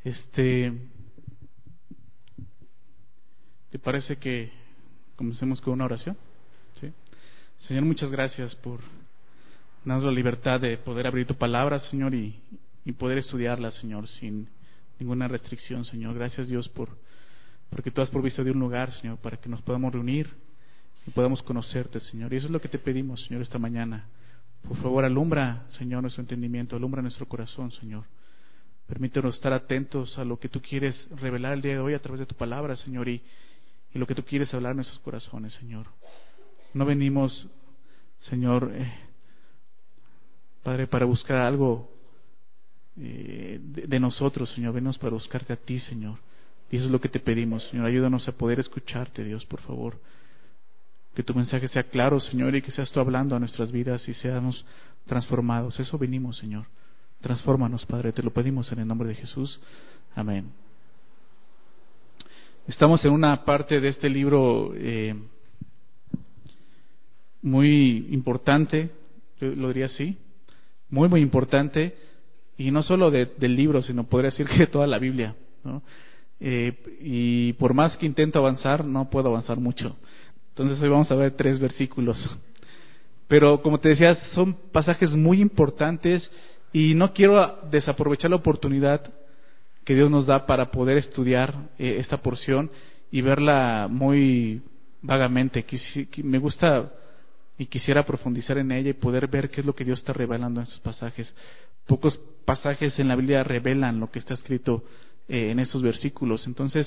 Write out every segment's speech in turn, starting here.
¿Te parece que comencemos con una oración? ¿Sí? Señor, muchas gracias por darnos la libertad de poder abrir tu palabra, Señor, y poder estudiarla, Señor, sin ninguna restricción, Señor. Gracias, Dios, porque tú has provisto de un lugar, Señor, para que nos podamos reunir y podamos conocerte, Señor. Y eso es lo que te pedimos, Señor, esta mañana. Por favor, alumbra, Señor, nuestro entendimiento, alumbra nuestro corazón, Señor. Permítenos estar atentos a lo que tú quieres revelar el día de hoy a través de tu palabra, Señor, y lo que tú quieres hablar en nuestros corazones, Señor. No venimos, Señor, Padre, para buscar algo de nosotros, Señor. Venimos para buscarte a ti, Señor. Y eso es lo que te pedimos, Señor. Ayúdanos a poder escucharte, Dios, por favor. Que tu mensaje sea claro, Señor, y que seas tú hablando a nuestras vidas y seamos transformados. Eso venimos, Señor. Transfórmanos, Padre, te lo pedimos en el nombre de Jesús. Amén. Estamos en una parte de este libro muy importante, yo lo diría así, muy, muy importante, y no solo del libro, sino podría decir que de toda la Biblia, ¿no? Y por más que intento avanzar, no puedo avanzar mucho. Entonces hoy vamos a ver 3 versículos. Pero como te decía, son pasajes muy importantes y no quiero desaprovechar la oportunidad que Dios nos da para poder estudiar esta porción y verla muy vagamente. Me gusta y quisiera profundizar en ella y poder ver qué es lo que Dios está revelando en estos pasajes. Pocos pasajes en la Biblia revelan lo que está escrito en estos versículos. Entonces,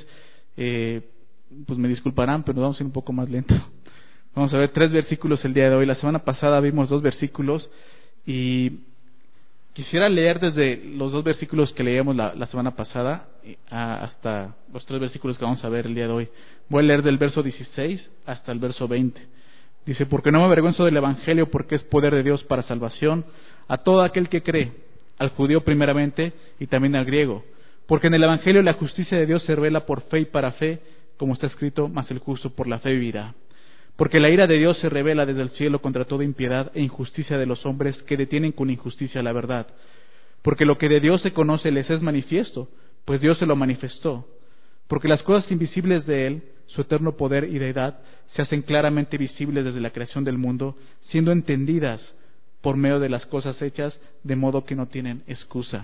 pues me disculparán, pero vamos a ir un poco más lento. Vamos a ver 3 versículos el día de hoy. La semana pasada vimos 2 versículos y quisiera leer desde los 2 versículos que leíamos la semana pasada hasta los 3 versículos que vamos a ver el día de hoy. Voy a leer del verso 16 hasta el verso 20. Dice: porque no me avergüenzo del Evangelio, porque es poder de Dios para salvación a todo aquel que cree, al judío primeramente y también al griego. Porque en el Evangelio la justicia de Dios se revela por fe y para fe, como está escrito: mas el justo por la fe vivirá. Porque la ira de Dios se revela desde el cielo contra toda impiedad e injusticia de los hombres que detienen con injusticia la verdad. Porque lo que de Dios se conoce les es manifiesto, pues Dios se lo manifestó. Porque las cosas invisibles de Él, su eterno poder y deidad, se hacen claramente visibles desde la creación del mundo, siendo entendidas por medio de las cosas hechas, de modo que no tienen excusa.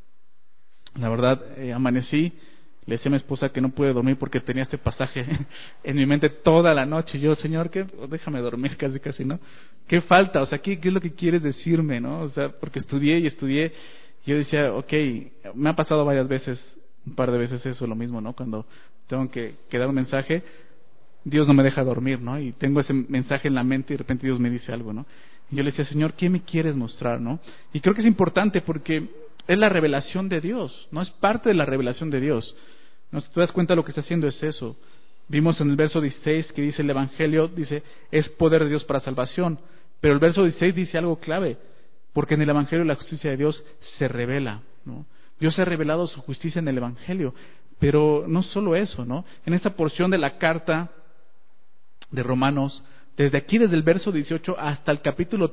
La verdad, amanecí. Le decía a mi esposa que no pude dormir porque tenía este pasaje en mi mente toda la noche. Yo, Señor, déjame dormir casi, ¿no? ¿Qué falta? O sea, ¿qué es lo que quieres decirme, no? O sea, porque estudié. Yo decía, okay, me ha pasado varias veces, un par de veces eso, lo mismo, ¿no? Cuando tengo que dar un mensaje, Dios no me deja dormir, ¿no? Y tengo ese mensaje en la mente y de repente Dios me dice algo, ¿no? Y yo le decía, Señor, ¿qué me quieres mostrar, no? Y creo que es importante porque es la revelación de Dios, ¿no? Es parte de la revelación de Dios. ¿No? Si te das cuenta, lo que está haciendo es eso. Vimos en el verso 16 que dice el Evangelio, dice, es poder de Dios para salvación. Pero el verso 16 dice algo clave, porque en el Evangelio la justicia de Dios se revela, ¿no? Dios ha revelado su justicia en el Evangelio. Pero no solo eso, ¿no? En esta porción de la carta de Romanos, desde el verso 18 hasta el capítulo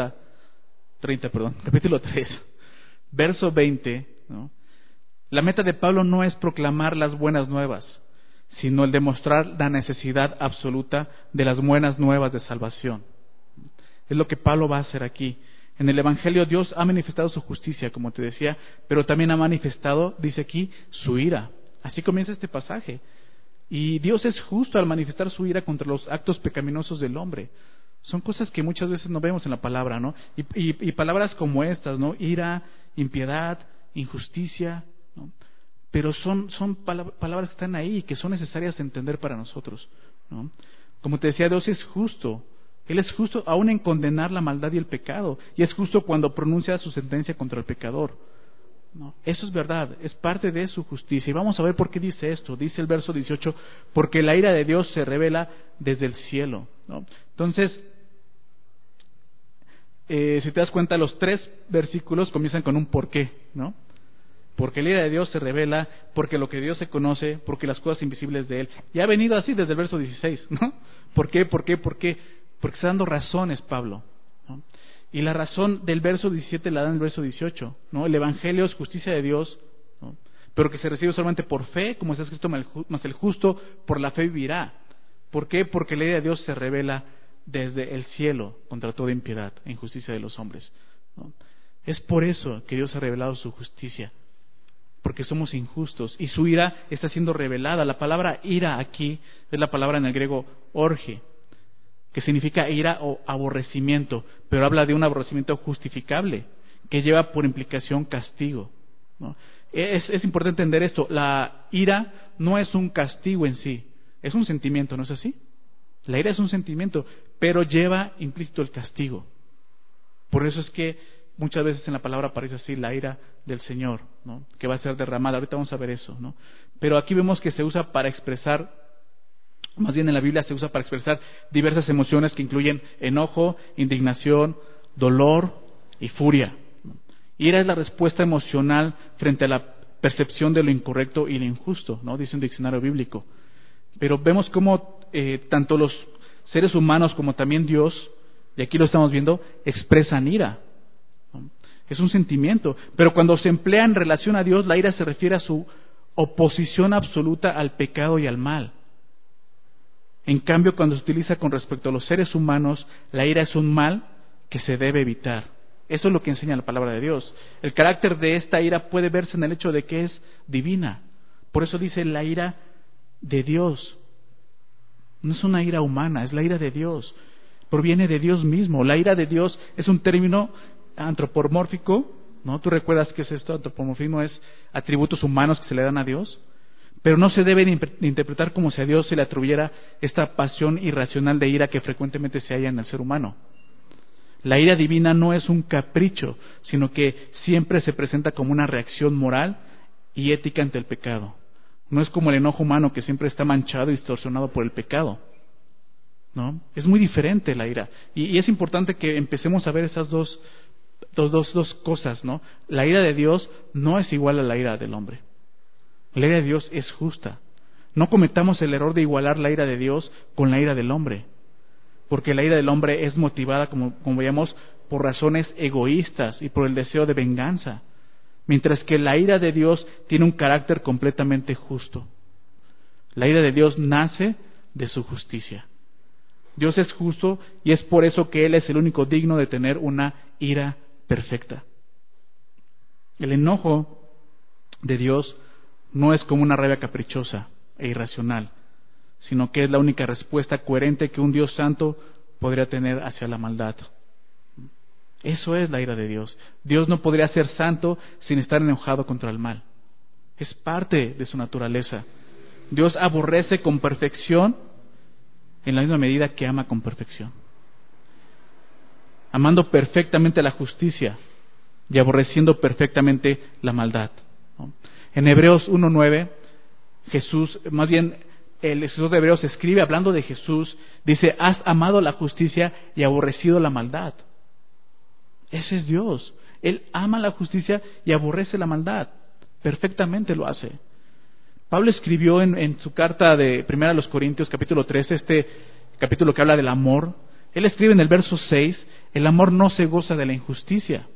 capítulo 3, verso 20, ¿no? La meta de Pablo no es proclamar las buenas nuevas, sino el demostrar la necesidad absoluta de las buenas nuevas de salvación. Es lo que Pablo va a hacer aquí. En el Evangelio Dios ha manifestado su justicia, como te decía, pero también ha manifestado, dice aquí, su ira. Así comienza este pasaje. Y Dios es justo al manifestar su ira contra los actos pecaminosos del hombre. Son cosas que muchas veces no vemos en la palabra, ¿no? Y palabras como estas, ¿no? Ira, impiedad, injusticia, ¿no? Pero son palabras que están ahí y que son necesarias de entender para nosotros, ¿no? Como te decía, Dios es justo. Él es justo aún en condenar la maldad y el pecado. Y es justo cuando pronuncia su sentencia contra el pecador, ¿no? Eso es verdad, es parte de su justicia. Y vamos a ver por qué dice esto. Dice el verso 18, porque la ira de Dios se revela desde el cielo, ¿no? Entonces, si te das cuenta, los 3 versículos comienzan con un por qué, ¿no? Porque la ira de Dios se revela, porque lo que Dios se conoce, porque las cosas invisibles de Él. Y ha venido así desde el verso 16, ¿no? ¿Por qué? Porque está dando razones Pablo, ¿no? Y la razón del verso 17 la da en el verso 18, ¿no? El Evangelio es justicia de Dios, ¿no? pero que se recibe solamente por fe, como está escrito, mas el justo por la fe vivirá. ¿Por qué? Porque la ira de Dios se revela desde el cielo contra toda impiedad e injusticia de los hombres, ¿no? Es por eso que Dios ha revelado su justicia, porque somos injustos y su ira está siendo revelada. La palabra ira aquí es la palabra en el griego orge, que significa ira o aborrecimiento, pero habla de un aborrecimiento justificable, que lleva por implicación castigo, ¿no? Es importante entender esto. La ira no es un castigo en sí, es un sentimiento, ¿no es así? La ira es un sentimiento, pero lleva implícito el castigo. Por eso es que muchas veces en la palabra aparece así, la ira del Señor, ¿no? Que va a ser derramada. Ahorita vamos a ver eso, ¿no? Pero aquí vemos que se usa para expresar, más bien en la Biblia se usa para expresar diversas emociones que incluyen enojo, indignación, dolor y furia. Ira es la respuesta emocional frente a la percepción de lo incorrecto y lo injusto, ¿no? Dice un diccionario bíblico. Pero vemos cómo tanto los seres humanos como también Dios, y aquí lo estamos viendo, expresan ira, ¿no? Es un sentimiento, pero cuando se emplea en relación a Dios, la ira se refiere a su oposición absoluta al pecado y al mal. En cambio, cuando se utiliza con respecto a los seres humanos, la ira es un mal que se debe evitar. Eso es lo que enseña la palabra de Dios. El carácter de esta ira puede verse en el hecho de que es divina. Por eso dice la ira de Dios. No es una ira humana, es la ira de Dios. Proviene de Dios mismo. La ira de Dios es un término antropomórfico, ¿no? ¿Tú recuerdas qué es esto? Antropomorfismo es atributos humanos que se le dan a Dios. Pero no se debe interpretar como si a Dios se le atribuyera esta pasión irracional de ira que frecuentemente se halla en el ser humano. La ira divina no es un capricho, sino que siempre se presenta como una reacción moral y ética ante el pecado. No es como el enojo humano que siempre está manchado y distorsionado por el pecado, ¿no? Es muy diferente la ira. Y es importante que empecemos a ver esas dos cosas, ¿no? La ira de Dios no es igual a la ira del hombre. La ira de Dios es justa. No cometamos el error de igualar la ira de Dios con la ira del hombre, porque la ira del hombre es motivada, como veíamos, por razones egoístas y por el deseo de venganza, mientras que la ira de Dios tiene un carácter completamente justo. La ira de Dios nace de su justicia. Dios es justo y es por eso que Él es el único digno de tener una ira perfecta. El enojo de Dios no es como una rabia caprichosa e irracional, sino que es la única respuesta coherente que un Dios santo podría tener hacia la maldad. Eso es la ira de Dios. Dios no podría ser santo sin estar enojado contra el mal. Es parte de su naturaleza. Dios aborrece con perfección en la misma medida que ama con perfección, amando perfectamente la justicia y aborreciendo perfectamente la maldad, ¿no? En Hebreos 1:9, el escritor de Hebreos escribe hablando de Jesús, dice: has amado la justicia y aborrecido la maldad. Ese es Dios. Él ama la justicia y aborrece la maldad. Perfectamente lo hace. Pablo escribió en su carta de 1 a los Corintios, capítulo 13, este capítulo que habla del amor. Él escribe en el verso 6, el amor no se goza de la injusticia.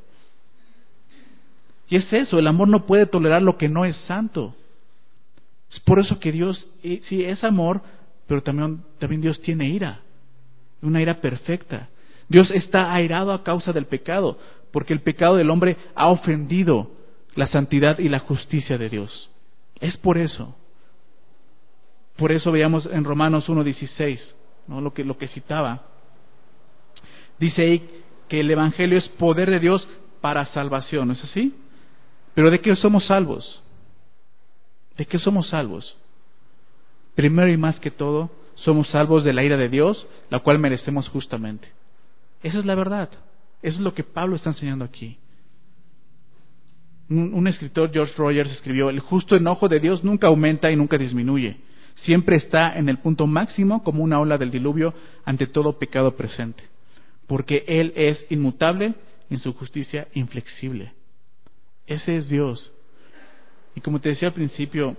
Y es eso, el amor no puede tolerar lo que no es santo. Es por eso que Dios, sí, es amor, pero también Dios tiene ira, una ira perfecta. Dios está airado a causa del pecado, porque el pecado del hombre ha ofendido la santidad y la justicia de Dios. Es por eso. Por eso veamos en Romanos 1:16, ¿no? lo que citaba. Dice ahí que el Evangelio es poder de Dios para salvación, ¿no es así? Pero ¿de qué somos salvos? ¿De qué somos salvos? Primero y más que todo, somos salvos de la ira de Dios, la cual merecemos justamente. Esa es la verdad. Eso es lo que Pablo está enseñando aquí. Un escritor, George Rogers, escribió: el justo enojo de Dios nunca aumenta y nunca disminuye. Siempre está en el punto máximo como una ola del diluvio ante todo pecado presente. Porque Él es inmutable en su justicia inflexible. Ese es Dios. Y como te decía al principio,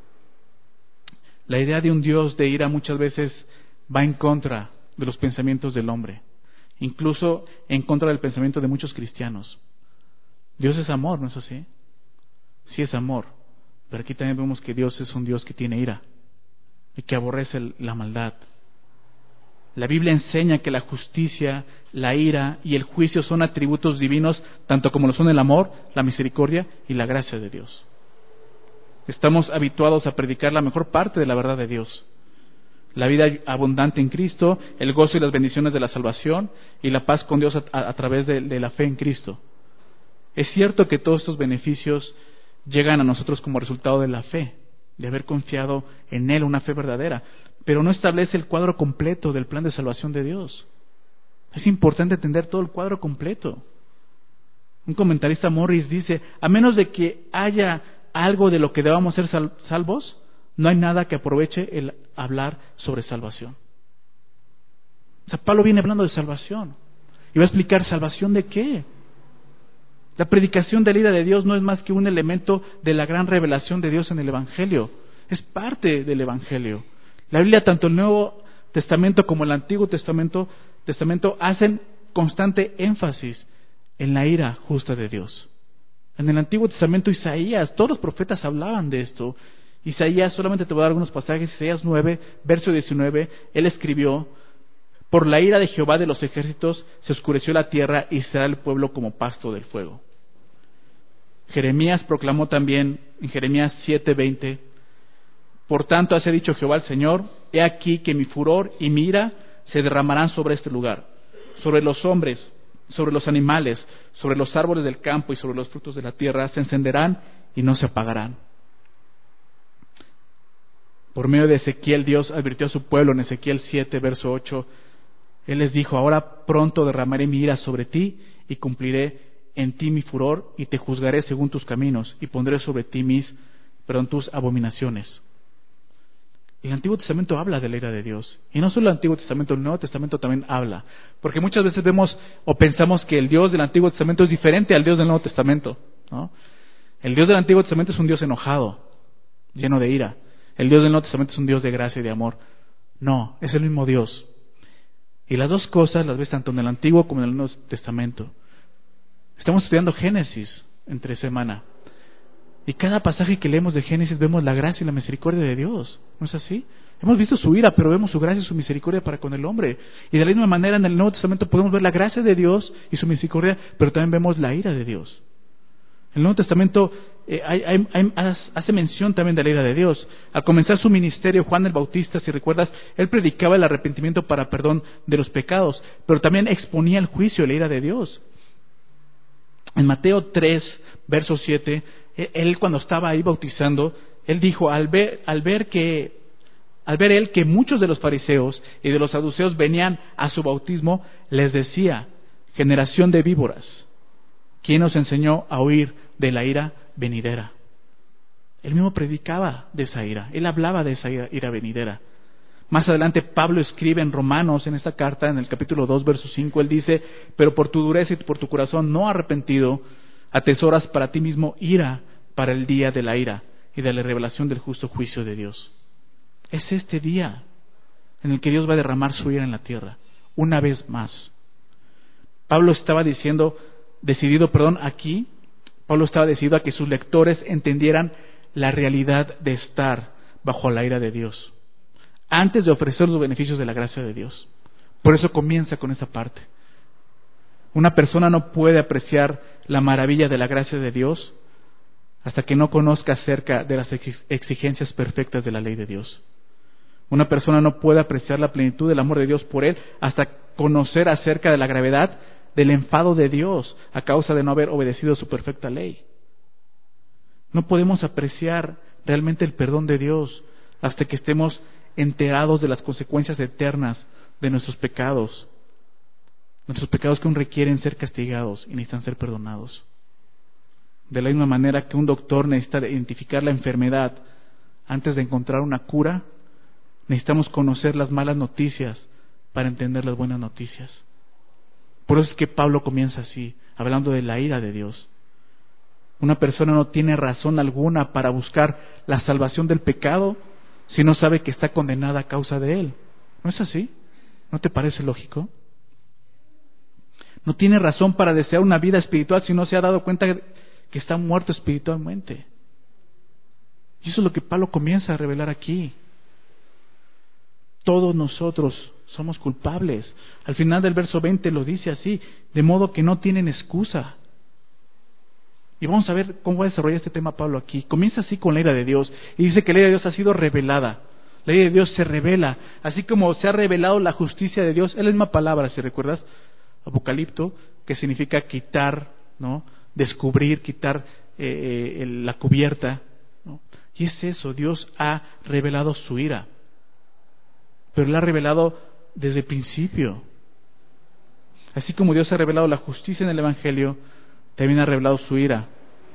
la idea de un Dios de ira muchas veces va en contra de los pensamientos del hombre, incluso en contra del pensamiento de muchos cristianos. Dios es amor, ¿no es así? Sí es amor, Pero aquí también vemos que Dios es un Dios que tiene ira y que aborrece la maldad. La Biblia enseña que la justicia, la ira y el juicio son atributos divinos, tanto como lo son el amor, la misericordia y la gracia de Dios. Estamos habituados a predicar la mejor parte de la verdad de Dios: la vida abundante en Cristo, el gozo y las bendiciones de la salvación y la paz con Dios a través de la fe en Cristo. Es cierto que todos estos beneficios llegan a nosotros como resultado de la fe, de haber confiado en Él, una fe verdadera, pero no establece el cuadro completo del plan de salvación de Dios. Es importante entender todo el cuadro completo. Un comentarista, Morris, dice: a menos de que haya algo de lo que debamos ser salvos, no hay nada que aproveche el hablar sobre salvación. O sea, Pablo viene hablando de salvación y va a explicar: ¿salvación de qué? La predicación de la ira de Dios no es más que un elemento de la gran revelación de Dios en el Evangelio. Es parte del Evangelio. La Biblia, tanto el Nuevo Testamento como el Antiguo Testamento hacen constante énfasis en la ira justa de Dios. En el Antiguo Testamento, Isaías, todos los profetas hablaban de esto. Isaías, solamente te voy a dar algunos pasajes. Isaías 9, verso 19, él escribió: por la ira de Jehová de los ejércitos se oscureció la tierra y será el pueblo como pasto del fuego. Jeremías proclamó también en Jeremías 7:20: por tanto, así ha dicho Jehová el Señor: he aquí que mi furor y mi ira se derramarán sobre este lugar, sobre los hombres, sobre los animales, sobre los árboles del campo y sobre los frutos de la tierra, se encenderán y no se apagarán. Por medio de Ezequiel, Dios advirtió a su pueblo en Ezequiel 7, verso 8. Él les dijo: ahora pronto derramaré mi ira sobre ti y cumpliré en ti mi furor y te juzgaré según tus caminos y pondré sobre ti tus abominaciones. El Antiguo Testamento habla de la ira de Dios. Y no solo el Antiguo Testamento, el Nuevo Testamento también habla. Porque muchas veces vemos o pensamos que el Dios del Antiguo Testamento es diferente al Dios del Nuevo Testamento, ¿no? El Dios del Antiguo Testamento es un Dios enojado, lleno de ira. El Dios del Nuevo Testamento es un Dios de gracia y de amor. No, es el mismo Dios. Y las dos cosas las ves tanto en el Antiguo como en el Nuevo Testamento. Estamos estudiando Génesis entre semana. Y cada pasaje que leemos de Génesis vemos la gracia y la misericordia de Dios. ¿No es así? Hemos visto su ira, pero vemos su gracia y su misericordia para con el hombre. Y de la misma manera en el Nuevo Testamento podemos ver la gracia de Dios y su misericordia, pero también vemos la ira de Dios. El Nuevo Testamento hace mención también de la ira de Dios. Al comenzar su ministerio, Juan el Bautista, si recuerdas, él predicaba el arrepentimiento para perdón de los pecados, pero también exponía el juicio y la ira de Dios. En Mateo 3, verso 7, él cuando estaba ahí bautizando, él dijo: al ver él que muchos de los fariseos y de los saduceos venían a su bautismo, les decía: generación de víboras, ¿quién os enseñó a huir de la ira venidera? Él mismo predicaba de esa ira, él hablaba de esa ira venidera. Más adelante Pablo escribe en Romanos, en esta carta, en el capítulo 2, verso 5, él dice: pero por tu dureza y por tu corazón no arrepentido, atesoras para ti mismo ira para el día de la ira y de la revelación del justo juicio de Dios. Es este día en el que Dios va a derramar su ira en la tierra, una vez más. Pablo estaba decidido a que sus lectores entendieran la realidad de estar bajo la ira de Dios, antes de ofrecer los beneficios de la gracia de Dios. Por eso comienza con esa parte. Una persona no puede apreciar la maravilla de la gracia de Dios hasta que no conozca acerca de las exigencias perfectas de la ley de Dios. Una persona no puede apreciar la plenitud del amor de Dios por él hasta conocer acerca de la gravedad del enfado de Dios a causa de no haber obedecido su perfecta ley. No podemos apreciar realmente el perdón de Dios hasta que estemos enterados de las consecuencias eternas de nuestros pecados que aún requieren ser castigados y necesitan ser perdonados. De la misma manera que un doctor necesita identificar la enfermedad antes de encontrar una cura, necesitamos conocer las malas noticias para entender las buenas noticias. Por eso es que Pablo comienza así, hablando de la ira de Dios. Una persona no tiene razón alguna para buscar la salvación del pecado si no sabe que está condenada a causa de él. ¿No es así? ¿No te parece lógico? No tiene razón para desear una vida espiritual si no se ha dado cuenta que está muerto espiritualmente. Y eso es lo que Pablo comienza a revelar aquí. Todos nosotros somos culpables. Al final del verso 20 lo dice así, de modo que no tienen excusa. Y vamos a ver cómo va a desarrollar este tema Pablo aquí. Comienza así con la ira de Dios. Y dice que la ira de Dios ha sido revelada. La ira de Dios se revela. Así como se ha revelado la justicia de Dios. Es la misma palabra, si recuerdas, apocalipto, que significa quitar, ¿no? Descubrir, quitar la cubierta, ¿no? Y es eso, Dios ha revelado su ira. Pero la ha revelado desde el principio. Así como Dios ha revelado la justicia en el Evangelio, también ha revelado su ira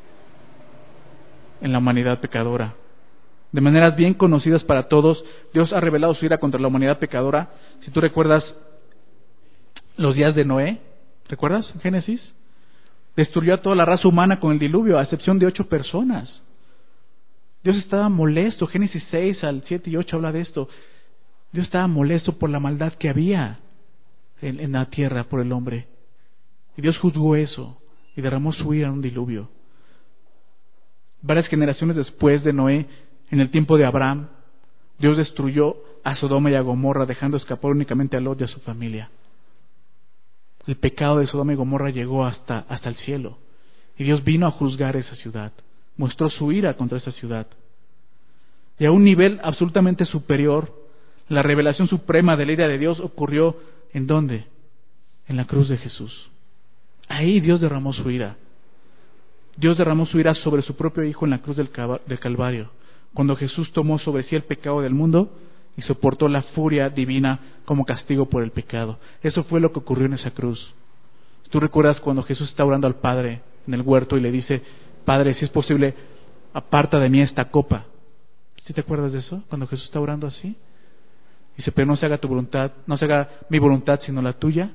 en la humanidad pecadora. De maneras bien conocidas para todos, Dios ha revelado su ira contra la humanidad pecadora. Si tú recuerdas los días de Noé, ¿recuerdas en Génesis? Destruyó a toda la raza humana con el diluvio, a excepción de 8 personas. Dios estaba molesto. Génesis 6 al 7 y 8 habla de esto. Dios estaba molesto por la maldad que había en la tierra por el hombre. Y Dios juzgó eso y derramó su ira en un diluvio. Varias generaciones después de Noé, en el tiempo de Abraham, Dios destruyó a Sodoma y a Gomorra, dejando escapar únicamente a Lot y a su familia. El pecado de Sodoma y Gomorra llegó hasta el cielo. Y Dios vino a juzgar esa ciudad. Mostró su ira contra esa ciudad. Y a un nivel absolutamente superior, la revelación suprema de la ira de Dios ocurrió ¿en dónde? En la cruz de Jesús. Ahí Dios derramó su ira. Dios derramó su ira sobre su propio Hijo en la cruz del Calvario, cuando Jesús tomó sobre sí el pecado del mundo y soportó la furia divina como castigo por el pecado. Eso fue lo que ocurrió en esa cruz. Tú recuerdas cuando Jesús está orando al Padre en el huerto y le dice: Padre, si es posible, aparta de mí esta copa. ¿Sí te acuerdas de eso? Cuando Jesús está orando así. Dice: pero no se haga tu voluntad, no se haga mi voluntad sino la tuya.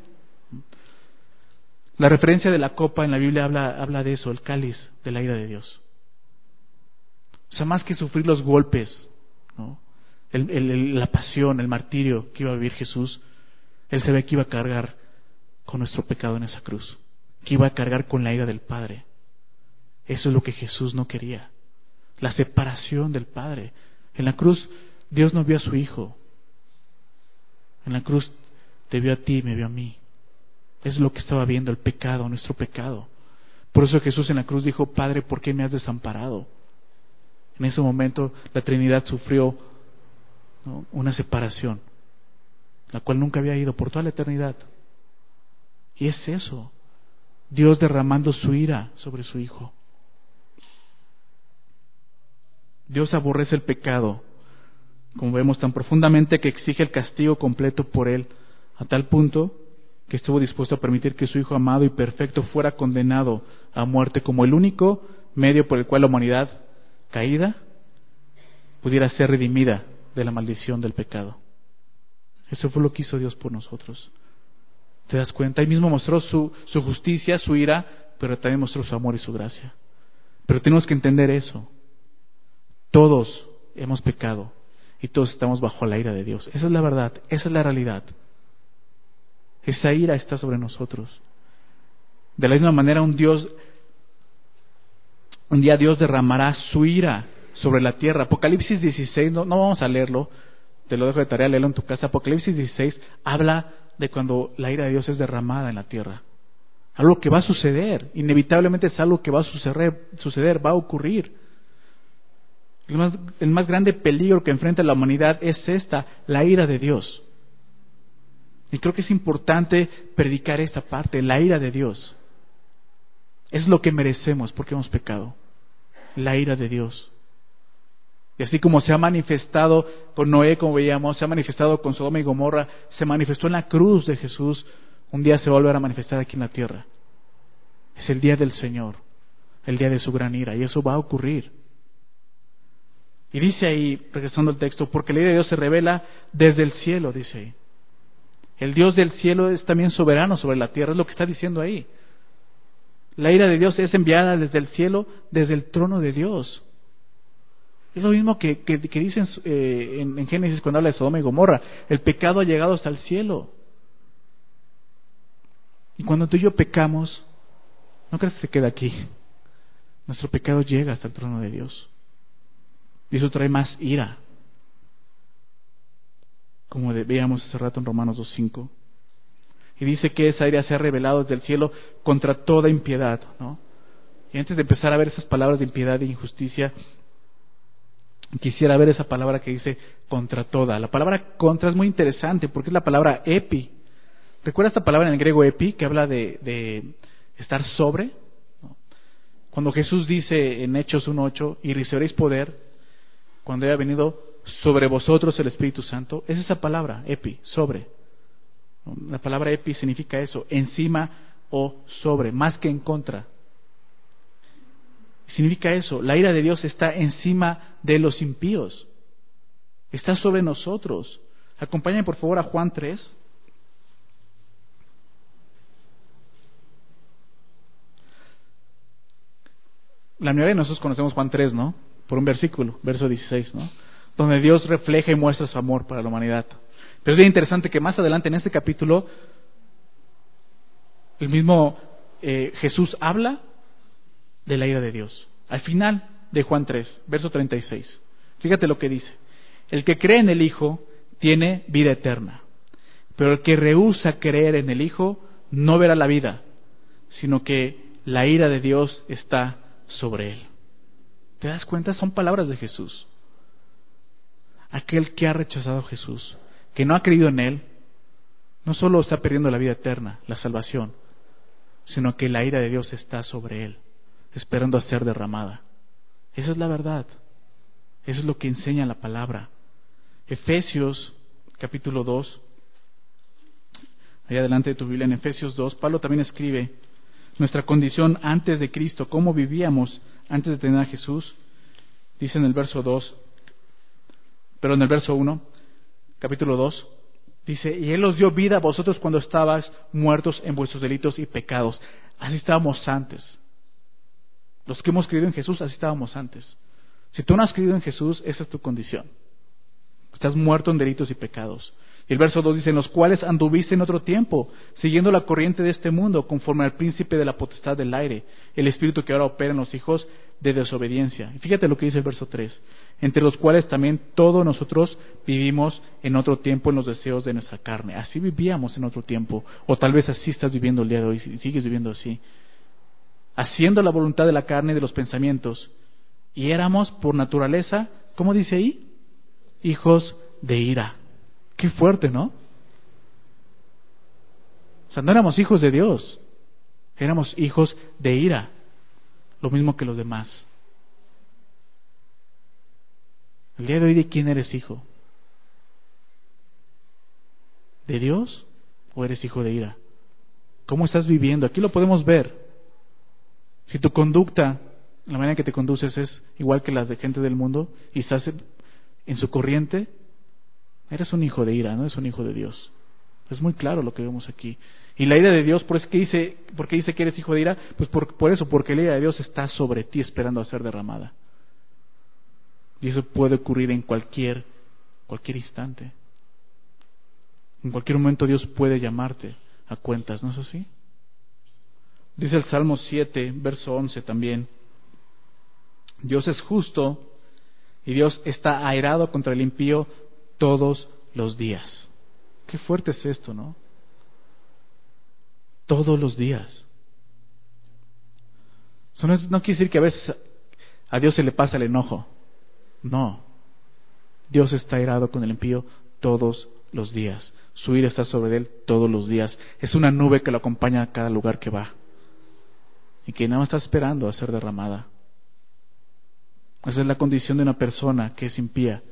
La referencia de la copa en la Biblia habla de eso, el cáliz de la ira de Dios. O sea, más que sufrir los golpes, ¿no? La pasión, el martirio que iba a vivir Jesús, Él sabía que iba a cargar con nuestro pecado en esa cruz, que iba a cargar con la ira del Padre. Eso es lo que Jesús no quería, la separación del Padre. En la cruz Dios no vio a su Hijo, en la cruz te vio a ti y me vio a mí. Es lo que estaba viendo, el pecado, nuestro pecado. Por eso Jesús en la cruz dijo: Padre, ¿por qué me has desamparado? En ese momento la Trinidad sufrió, ¿no?, una separación, la cual nunca había ido por toda la eternidad. Y es eso, Dios derramando su ira sobre su Hijo. Dios aborrece el pecado, como vemos, tan profundamente que exige el castigo completo por él, a tal punto que estuvo dispuesto a permitir que su Hijo amado y perfecto fuera condenado a muerte como el único medio por el cual la humanidad caída pudiera ser redimida de la maldición del pecado. Eso fue lo que hizo Dios por nosotros. ¿Te das cuenta? Ahí mismo mostró su justicia, su ira, pero también mostró su amor y su gracia. Pero tenemos que entender eso. Todos hemos pecado y todos estamos bajo la ira de Dios. Esa es la verdad, esa es la realidad. Esa ira está sobre nosotros. De la misma manera, un día Dios derramará su ira sobre la tierra. Apocalipsis 16, no vamos a leerlo, te lo dejo de tarea, léelo en tu casa. Apocalipsis 16 habla de cuando la ira de Dios es derramada en la tierra. Algo que va a suceder, inevitablemente es algo que va a suceder, va a ocurrir. El más grande peligro que enfrenta la humanidad es la ira de Dios. Y creo que es importante predicar esta parte, la ira de Dios. Es lo que merecemos porque hemos pecado. La ira de Dios. Y así como se ha manifestado con Noé, como veíamos, se ha manifestado con Sodoma y Gomorra, se manifestó en la cruz de Jesús, un día se va a volver a manifestar aquí en la tierra. Es el día del Señor, el día de su gran ira, y eso va a ocurrir. Y dice ahí, regresando al texto, porque la ira de Dios se revela desde el cielo, dice ahí. El Dios del cielo es también soberano sobre la tierra, es lo que está diciendo ahí. La ira de Dios es enviada desde el cielo, desde el trono de Dios. Es lo mismo que dicen en Génesis cuando habla de Sodoma y Gomorra. El pecado ha llegado hasta el cielo. Y cuando tú y yo pecamos, no crees que se queda aquí. Nuestro pecado llega hasta el trono de Dios. Y eso trae más ira, como veíamos hace rato en Romanos 2:5. Y dice que esa ira se ha revelado desde el cielo contra toda impiedad, ¿no? Y antes de empezar a ver esas palabras de impiedad e injusticia, quisiera ver esa palabra que dice contra toda. La palabra contra es muy interesante porque es la palabra epi. ¿Recuerda esta palabra en el griego epi que habla de estar sobre? Cuando Jesús dice en Hechos 1:8, y recibiréis poder cuando haya venido sobre vosotros el Espíritu Santo, es esa palabra, epi, sobre. La palabra epi significa eso, encima o sobre, más que en contra. Significa eso, la ira de Dios está encima de los impíos, está sobre nosotros. Acompáñenme por favor a Juan 3. La mayoría de nosotros conocemos Juan 3, ¿no? Por un versículo, verso 16, ¿no? Donde Dios refleja y muestra su amor para la humanidad. Pero es bien interesante que más adelante en este capítulo, el mismo Jesús habla de la ira de Dios. Al final de Juan 3, verso 36. Fíjate lo que dice. El que cree en el Hijo tiene vida eterna, pero el que rehúsa creer en el Hijo no verá la vida, sino que la ira de Dios está sobre él. ¿Te das cuenta? Son palabras de Jesús. Aquel que ha rechazado a Jesús, que no ha creído en Él, no solo está perdiendo la vida eterna, la salvación, sino que la ira de Dios está sobre él, esperando a ser derramada. Esa es la verdad. Eso es lo que enseña la palabra. Efesios capítulo 2, allá adelante de tu Biblia, en Efesios 2, Pablo también escribe nuestra condición antes de Cristo, cómo vivíamos antes de tener a Jesús. Dice en el verso 1, capítulo 2, dice, y Él os dio vida a vosotros cuando estabais muertos en vuestros delitos y pecados. Así estábamos antes. Los que hemos creído en Jesús, así estábamos antes. Si tú no has creído en Jesús, esa es tu condición. Estás muerto en delitos y pecados. Y el verso 2 dice, en los cuales anduviste en otro tiempo, siguiendo la corriente de este mundo, conforme al príncipe de la potestad del aire, el espíritu que ahora opera en los hijos de desobediencia. Y fíjate lo que dice el verso 3, entre los cuales también todos nosotros vivimos en otro tiempo en los deseos de nuestra carne. Así vivíamos en otro tiempo, o tal vez así estás viviendo el día de hoy, y sigues viviendo así, haciendo la voluntad de la carne y de los pensamientos, y éramos por naturaleza, ¿cómo dice ahí? Hijos de ira. Qué fuerte, ¿no? O sea, no éramos hijos de Dios, éramos hijos de ira, lo mismo que los demás. El día de hoy, ¿de quién eres hijo? ¿De Dios o eres hijo de ira? ¿Cómo estás viviendo? Aquí lo podemos ver. Si tu conducta, la manera en que te conduces es igual que las de gente del mundo y estás en su corriente, eres un hijo de ira, no eres un hijo de Dios. Es muy claro lo que vemos aquí. Y la ira de Dios, ¿por qué dice que eres hijo de ira? Pues por eso, porque la ira de Dios está sobre ti esperando a ser derramada. Y eso puede ocurrir en cualquier instante. En cualquier momento Dios puede llamarte a cuentas, ¿no es así? Dice el Salmo 7, verso 11 también. Dios es justo y Dios está airado contra el impío todos los días. Qué fuerte es esto, ¿no? Todos los días. Eso no quiere decir que a veces a Dios se le pasa el enojo. No. Dios está airado con el impío todos los días. Su ira está sobre él todos los días. Es una nube que lo acompaña a cada lugar que va. Y que no está esperando a ser derramada. Esa es la condición de una persona que es impía.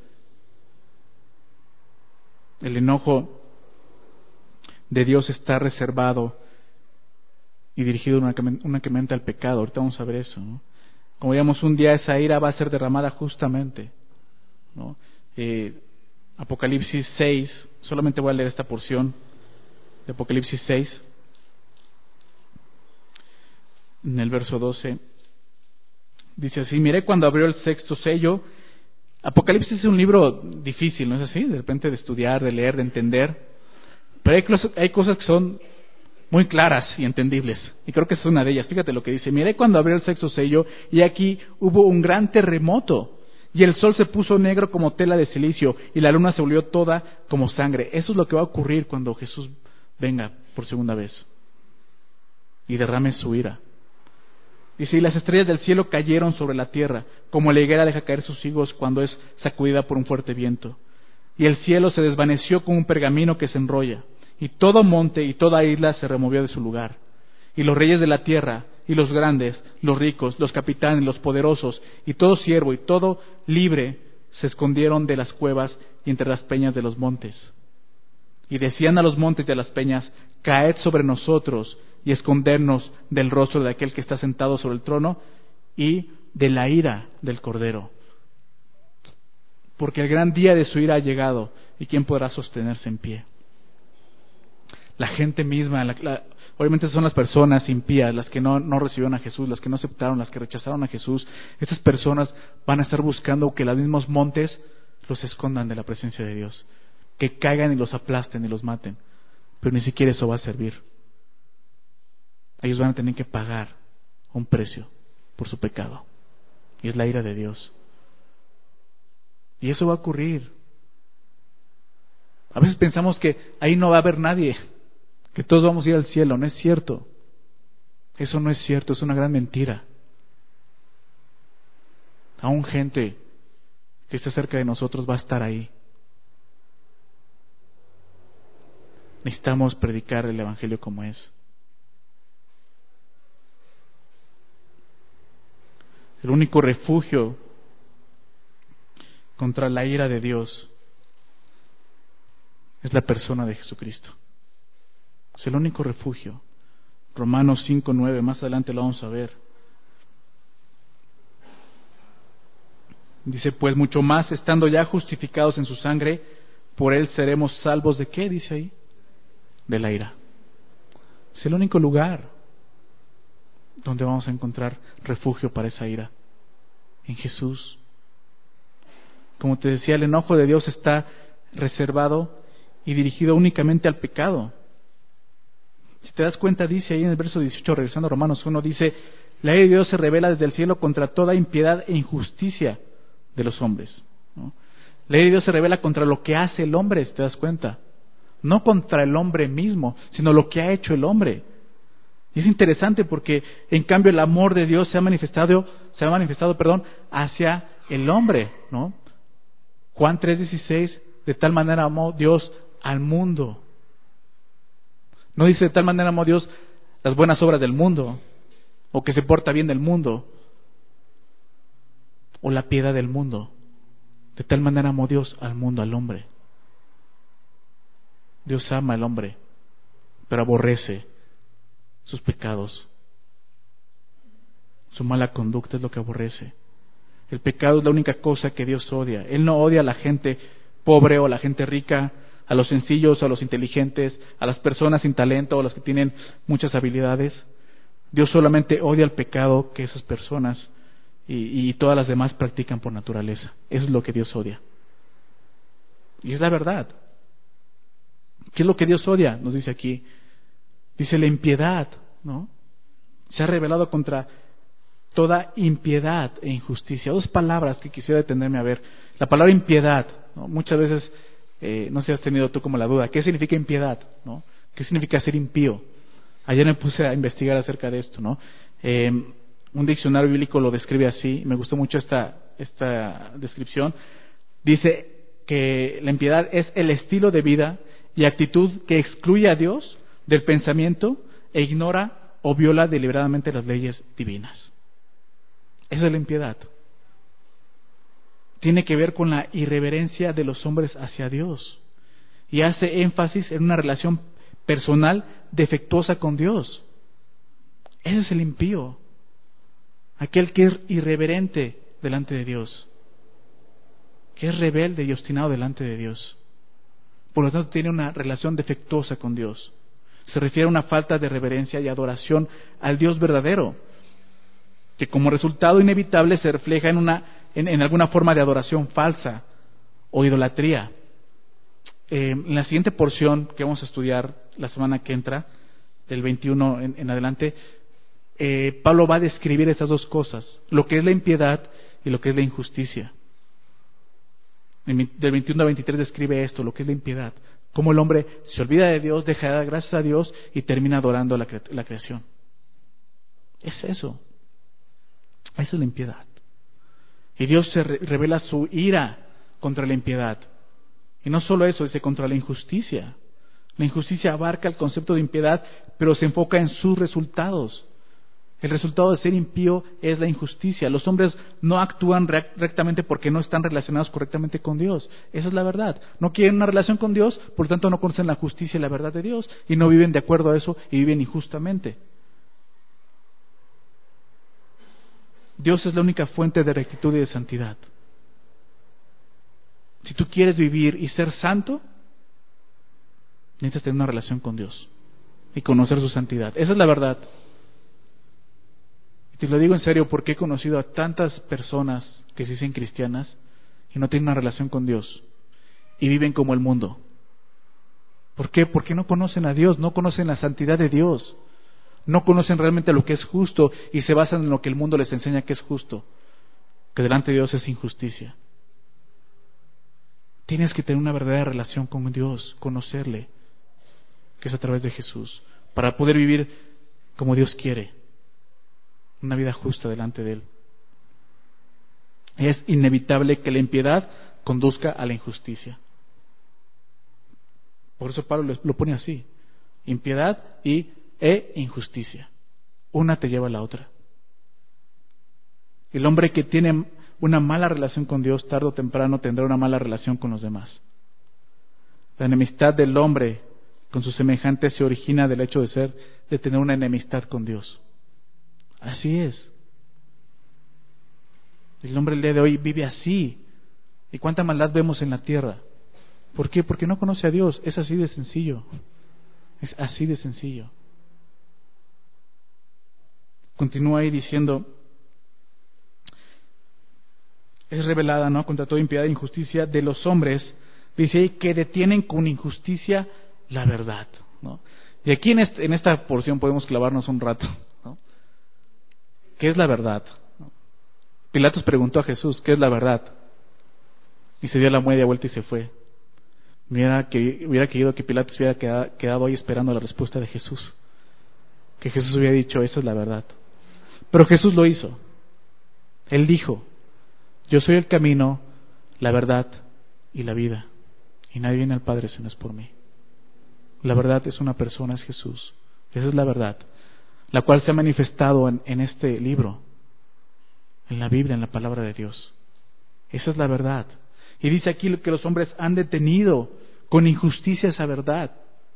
El enojo de Dios está reservado y dirigido únicamente al pecado. Ahorita vamos a ver eso, ¿no? Como digamos, un día esa ira va a ser derramada justamente, ¿no? Apocalipsis 6, solamente voy a leer esta porción de Apocalipsis 6, en el verso 12, dice así, miré cuando abrió el sexto sello. Apocalipsis es un libro difícil, ¿no es así? De repente de estudiar, de leer, de entender, pero hay cosas que son muy claras y entendibles, y creo que esa es una de ellas. Fíjate lo que dice, miré cuando abrió el sexto sello, y aquí hubo un gran terremoto, y el sol se puso negro como tela de silicio, y la luna se volvió toda como sangre. Eso es lo que va a ocurrir cuando Jesús venga por segunda vez y derrame su ira. Dice, y las estrellas del cielo cayeron sobre la tierra, como la higuera deja caer sus higos cuando es sacudida por un fuerte viento. Y el cielo se desvaneció como un pergamino que se enrolla, y todo monte y toda isla se removió de su lugar. Y los reyes de la tierra, y los grandes, los ricos, los capitanes, los poderosos, y todo siervo y todo libre, se escondieron de las cuevas y entre las peñas de los montes. Y decían a los montes y a las peñas, caed sobre nosotros, y escondernos del rostro de aquel que está sentado sobre el trono y de la ira del Cordero. Porque el gran día de su ira ha llegado, y ¿quién podrá sostenerse en pie? La gente misma, obviamente son las personas impías, las que no recibieron a Jesús, las que no aceptaron, las que rechazaron a Jesús. Estas personas van a estar buscando que los mismos montes los escondan de la presencia de Dios, que caigan y los aplasten y los maten. Pero ni siquiera eso va a servir. Ellos van a tener que pagar un precio por su pecado, y es la ira de Dios. Y eso va a ocurrir. A veces pensamos que ahí no va a haber nadie, que todos vamos a ir al cielo. No es cierto. Eso no es cierto, es una gran mentira. Aún gente que esté cerca de nosotros va a estar ahí. Necesitamos predicar el Evangelio como es. El único refugio contra la ira de Dios es la persona de Jesucristo. Es el único refugio. Romanos 5:9, más adelante lo vamos a ver. Dice, pues mucho más, estando ya justificados en su sangre, por él seremos salvos ¿de qué? Dice ahí, de la ira. Es el único lugar donde vamos a encontrar refugio para esa ira, en Jesús. Como te decía, el enojo de Dios está reservado y dirigido únicamente al pecado. Si te das cuenta, dice ahí en el verso 18, regresando a Romanos 1, dice, la ira de Dios se revela desde el cielo contra toda impiedad e injusticia de los hombres, ¿no? La ira de Dios se revela contra lo que hace el hombre, si te das cuenta. No contra el hombre mismo, sino lo que ha hecho el hombre. Y es interesante porque, en cambio, el amor de Dios se ha manifestado, hacia el hombre, ¿no? Juan 3:16, de tal manera amó Dios al mundo. No dice de tal manera amó Dios las buenas obras del mundo, o que se porta bien del mundo, o la piedad del mundo. De tal manera amó Dios al mundo, al hombre. Dios ama al hombre, pero aborrece sus pecados. Su mala conducta es lo que aborrece. El pecado es la única cosa que Dios odia. Él no odia a la gente pobre o a la gente rica, a los sencillos o a los inteligentes, a las personas sin talento o a las que tienen muchas habilidades. Dios solamente odia el pecado que esas personas y todas las demás practican por naturaleza. Eso es lo que Dios odia. Y es la verdad. ¿Qué es lo que Dios odia? Nos dice aquí. Dice la impiedad, ¿no? Se ha revelado contra toda impiedad e injusticia. Dos palabras que quisiera detenerme a ver. La palabra impiedad, ¿no? Muchas veces, no sé si has tenido tú como la duda, ¿qué significa impiedad? ¿No? ¿Qué significa ser impío? Ayer me puse a investigar acerca de esto, ¿no? Un diccionario bíblico lo describe así, me gustó mucho esta descripción. Dice que la impiedad es el estilo de vida y actitud que excluye a Dios del pensamiento e ignora o viola deliberadamente las leyes divinas. Esa es la impiedad. Tiene que ver con la irreverencia de los hombres hacia Dios y hace énfasis en una relación personal defectuosa con Dios. Ese es el impío, aquel que es irreverente delante de Dios, que es rebelde y obstinado delante de Dios. Por lo tanto, tiene una relación defectuosa con Dios. Se refiere a una falta de reverencia y adoración al Dios verdadero, que como resultado inevitable se refleja en alguna forma de adoración falsa o idolatría. En la siguiente porción que vamos a estudiar la semana que entra, del 21 en adelante, Pablo va a describir estas dos cosas, lo que es la impiedad y lo que es la injusticia. Del 21 al 23 describe esto, lo que es la impiedad. Cómo el hombre se olvida de Dios, deja de dar gracias a Dios y termina adorando la creación. Es eso. Esa es la impiedad. Y Dios se revela su ira contra la impiedad. Y no solo eso, dice contra la injusticia. La injusticia abarca el concepto de impiedad, pero se enfoca en sus resultados. El resultado de ser impío es la injusticia. Los hombres no actúan rectamente porque no están relacionados correctamente con Dios. Esa es la verdad. No quieren una relación con Dios, por lo tanto no conocen la justicia y la verdad de Dios y no viven de acuerdo a eso y viven injustamente. Dios es la única fuente de rectitud y de santidad. Si tú quieres vivir y ser santo, necesitas tener una relación con Dios y conocer su santidad. Esa es la verdad. Y te lo digo en serio porque he conocido a tantas personas que se dicen cristianas y no tienen una relación con Dios y viven como el mundo. ¿Por qué? Porque no conocen a Dios, no conocen la santidad de Dios. No conocen realmente lo que es justo y se basan en lo que el mundo les enseña que es justo, que delante de Dios es injusticia. Tienes que tener una verdadera relación con Dios, conocerle, que es a través de Jesús, para poder vivir como Dios quiere, una vida justa delante de Él. Es inevitable que la impiedad conduzca a la injusticia. Por eso Pablo lo pone así: impiedad e injusticia. Una te lleva a la otra. El hombre que tiene una mala relación con Dios, tarde o temprano tendrá una mala relación con los demás. La enemistad del hombre con sus semejantes se origina del hecho de tener una enemistad con Dios. Así es. El hombre el día de hoy vive así. ¿Y cuánta maldad vemos en la tierra? ¿Por qué? Porque no conoce a Dios. Es así de sencillo. Es así de sencillo. Continúa ahí diciendo: es revelada, ¿no?, contra toda impiedad e injusticia de los hombres, dice ahí, que detienen con injusticia la verdad, ¿no? Y aquí en esta porción podemos clavarnos un rato, ¿no? ¿Qué es la verdad? Pilatos preguntó a Jesús: ¿qué es la verdad? Y se dio la media vuelta y se fue. Hubiera querido que Pilatos hubiera quedado ahí esperando la respuesta de Jesús, que Jesús hubiera dicho: esa es la verdad. Pero Jesús lo hizo. Él dijo: yo soy el camino, la verdad y la vida, y nadie viene al Padre si no es por mí. La verdad es una persona, es Jesús. Esa es la verdad, la cual se ha manifestado en este libro, en la Biblia, en la palabra de Dios. Esa es la verdad. Y dice aquí que los hombres han detenido con injusticia esa verdad.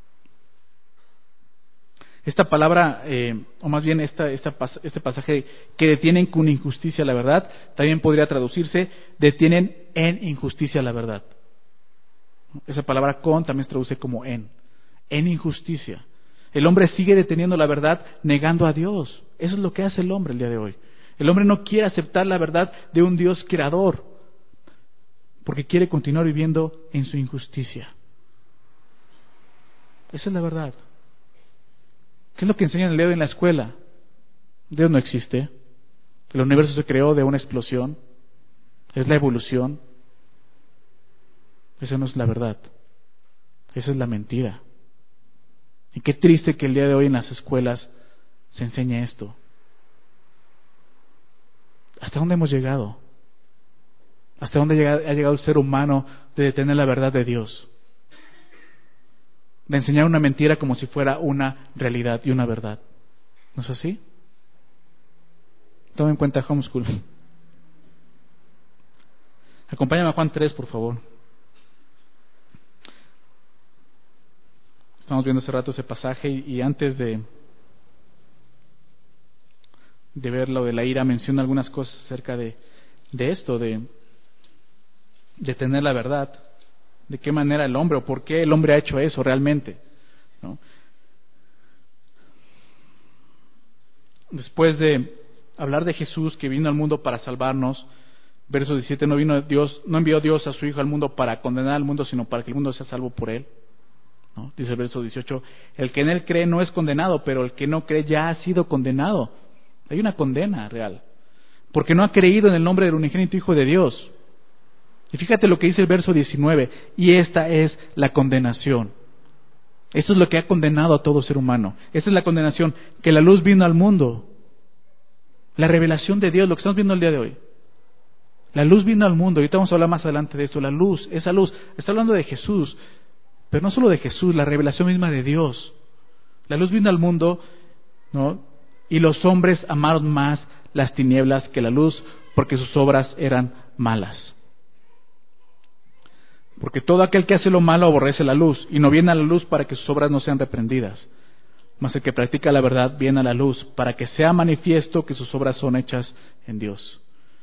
Esta palabra, o más bien este pasaje, que detienen con injusticia la verdad, también podría traducirse: detienen en injusticia la verdad. Esa palabra con también se traduce como en injusticia. El hombre sigue deteniendo la verdad, negando a Dios. Eso es lo que hace el hombre el día de hoy. El hombre no quiere aceptar la verdad de un Dios creador, porque quiere continuar viviendo en su injusticia. Esa es la verdad. ¿Qué es lo que enseñan el día de hoy en la escuela? Dios no existe. El universo se creó de una explosión. Es la evolución. Esa no es la verdad. Esa es la mentira. Y qué triste que el día de hoy en las escuelas se enseñe esto. ¿Hasta dónde hemos llegado? ¿Hasta dónde ha llegado el ser humano de detener la verdad de Dios? De enseñar una mentira como si fuera una realidad y una verdad. ¿No es así? Toma en cuenta homeschool. Acompáñame a Juan 3, por favor. Estamos viendo hace rato ese pasaje y antes de ver lo de la ira, menciona algunas cosas acerca de esto, de tener la verdad. De qué manera el hombre, o por qué el hombre ha hecho eso realmente, ¿no? Después de hablar de Jesús, que vino al mundo para salvarnos, verso 17, no envió Dios a su Hijo al mundo para condenar al mundo, sino para que el mundo sea salvo por él, ¿no? Dice el verso 18, el que en él cree no es condenado, pero el que no cree ya ha sido condenado. Hay una condena real, porque no ha creído en el nombre del unigénito Hijo de Dios. Y fíjate lo que dice el verso 19, y esta es la condenación. Esto es lo que ha condenado a todo ser humano. Esta es la condenación, que la luz vino al mundo. La revelación de Dios, lo que estamos viendo el día de hoy. La luz vino al mundo, ahorita vamos a hablar más adelante de esto. La luz, esa luz, está hablando de Jesús, pero no solo de Jesús, la revelación misma de Dios. La luz vino al mundo, ¿no? Y los hombres amaron más las tinieblas que la luz, porque sus obras eran malas. Porque todo aquel que hace lo malo aborrece la luz, y no viene a la luz para que sus obras no sean reprendidas. Mas el que practica la verdad viene a la luz, para que sea manifiesto que sus obras son hechas en Dios.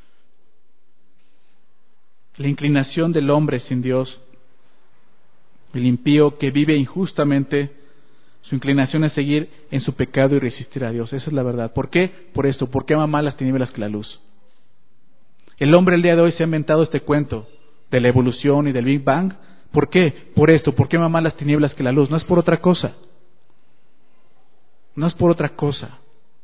La inclinación del hombre sin Dios, el impío que vive injustamente, su inclinación es seguir en su pecado y resistir a Dios. Esa es la verdad. ¿Por qué? Por esto, porque ama más las tinieblas que la luz. El hombre el día de hoy se ha inventado este cuento de la evolución y del Big Bang. ¿Por qué? Por esto, porque ama más las tinieblas que la luz. No es por otra cosa. No es por otra cosa.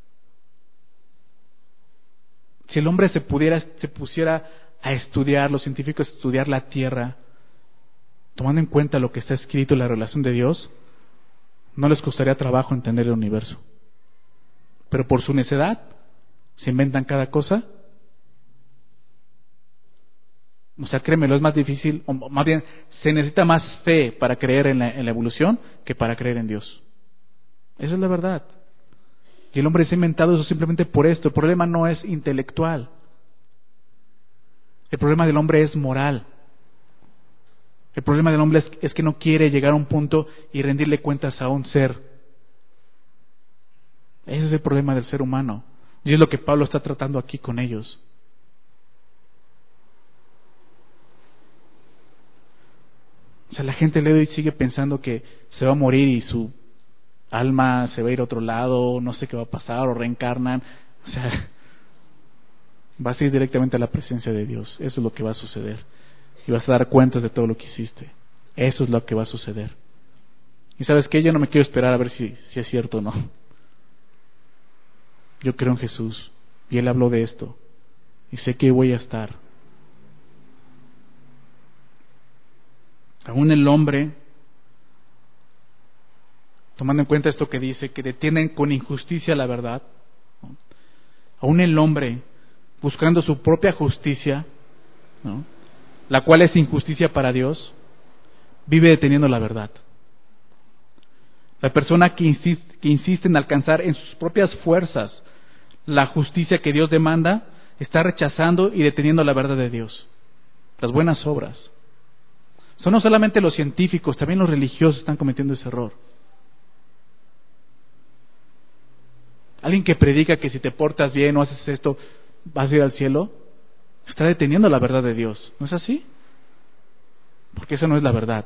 Si el hombre se pusiera a estudiar, los científicos a estudiar la Tierra, tomando en cuenta lo que está escrito en la revelación de Dios, no les costaría trabajo entender el universo. Pero por su necedad, se inventan cada cosa. O sea, créemelo, es más difícil, o más bien, se necesita más fe para creer en la evolución que para creer en Dios. Esa es la verdad. Y el hombre se ha inventado eso simplemente por esto. El problema no es intelectual. El problema del hombre es moral. El problema del hombre es que no quiere llegar a un punto y rendirle cuentas a un ser. Ese es el problema del ser humano. Y es lo que Pablo está tratando aquí con ellos. O sea, la gente de hoy sigue pensando que se va a morir y su alma se va a ir a otro lado, no sé qué va a pasar, o reencarnan. O sea, vas a ir directamente a la presencia de Dios. Eso es lo que va a suceder. Y vas a dar cuentas de todo lo que hiciste. Eso es lo que va a suceder. Y sabes qué, yo no me quiero esperar a ver si es cierto o no. Yo creo en Jesús y Él habló de esto y sé que voy a estar. Aún el hombre, tomando en cuenta esto que dice, que detienen con injusticia la verdad, ¿no? Aún el hombre, buscando su propia justicia, ¿no?, la cual es injusticia para Dios, vive deteniendo la verdad. La persona que insiste en alcanzar en sus propias fuerzas la justicia que Dios demanda, está rechazando y deteniendo la verdad de Dios, las buenas obras. Son no solamente los científicos, también los religiosos están cometiendo ese error. Alguien que predica que si te portas bien o haces esto, vas a ir al cielo, está deteniendo la verdad de Dios. ¿No es así? Porque esa no es la verdad.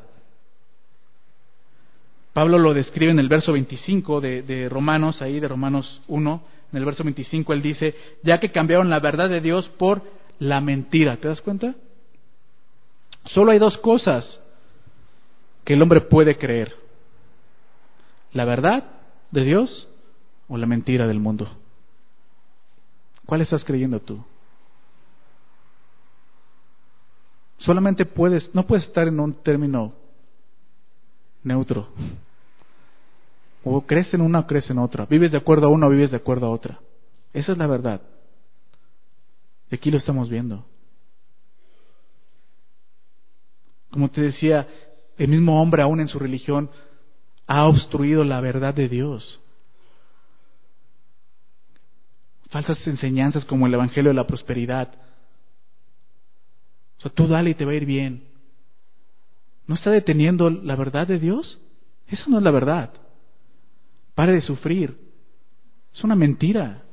Pablo lo describe en el verso 25 de Romanos, ahí de Romanos 1, en el verso 25 él dice, ya que cambiaron la verdad de Dios por la mentira. ¿Te das cuenta? Solo hay dos cosas que el hombre puede creer: la verdad de Dios o la mentira del mundo. ¿Cuál estás creyendo tú? Solamente no puedes estar en un término neutro. O crees en una o crees en otra. Vives de acuerdo a una o vives de acuerdo a otra. Esa es la verdad. Y aquí lo estamos viendo. Como te decía, el mismo hombre aún en su religión ha obstruido la verdad de Dios. Falsas enseñanzas como el evangelio de la prosperidad. O sea, tú dale y te va a ir bien. ¿No está deteniendo la verdad de Dios? Eso no es la verdad. Pare de sufrir. Es una mentira.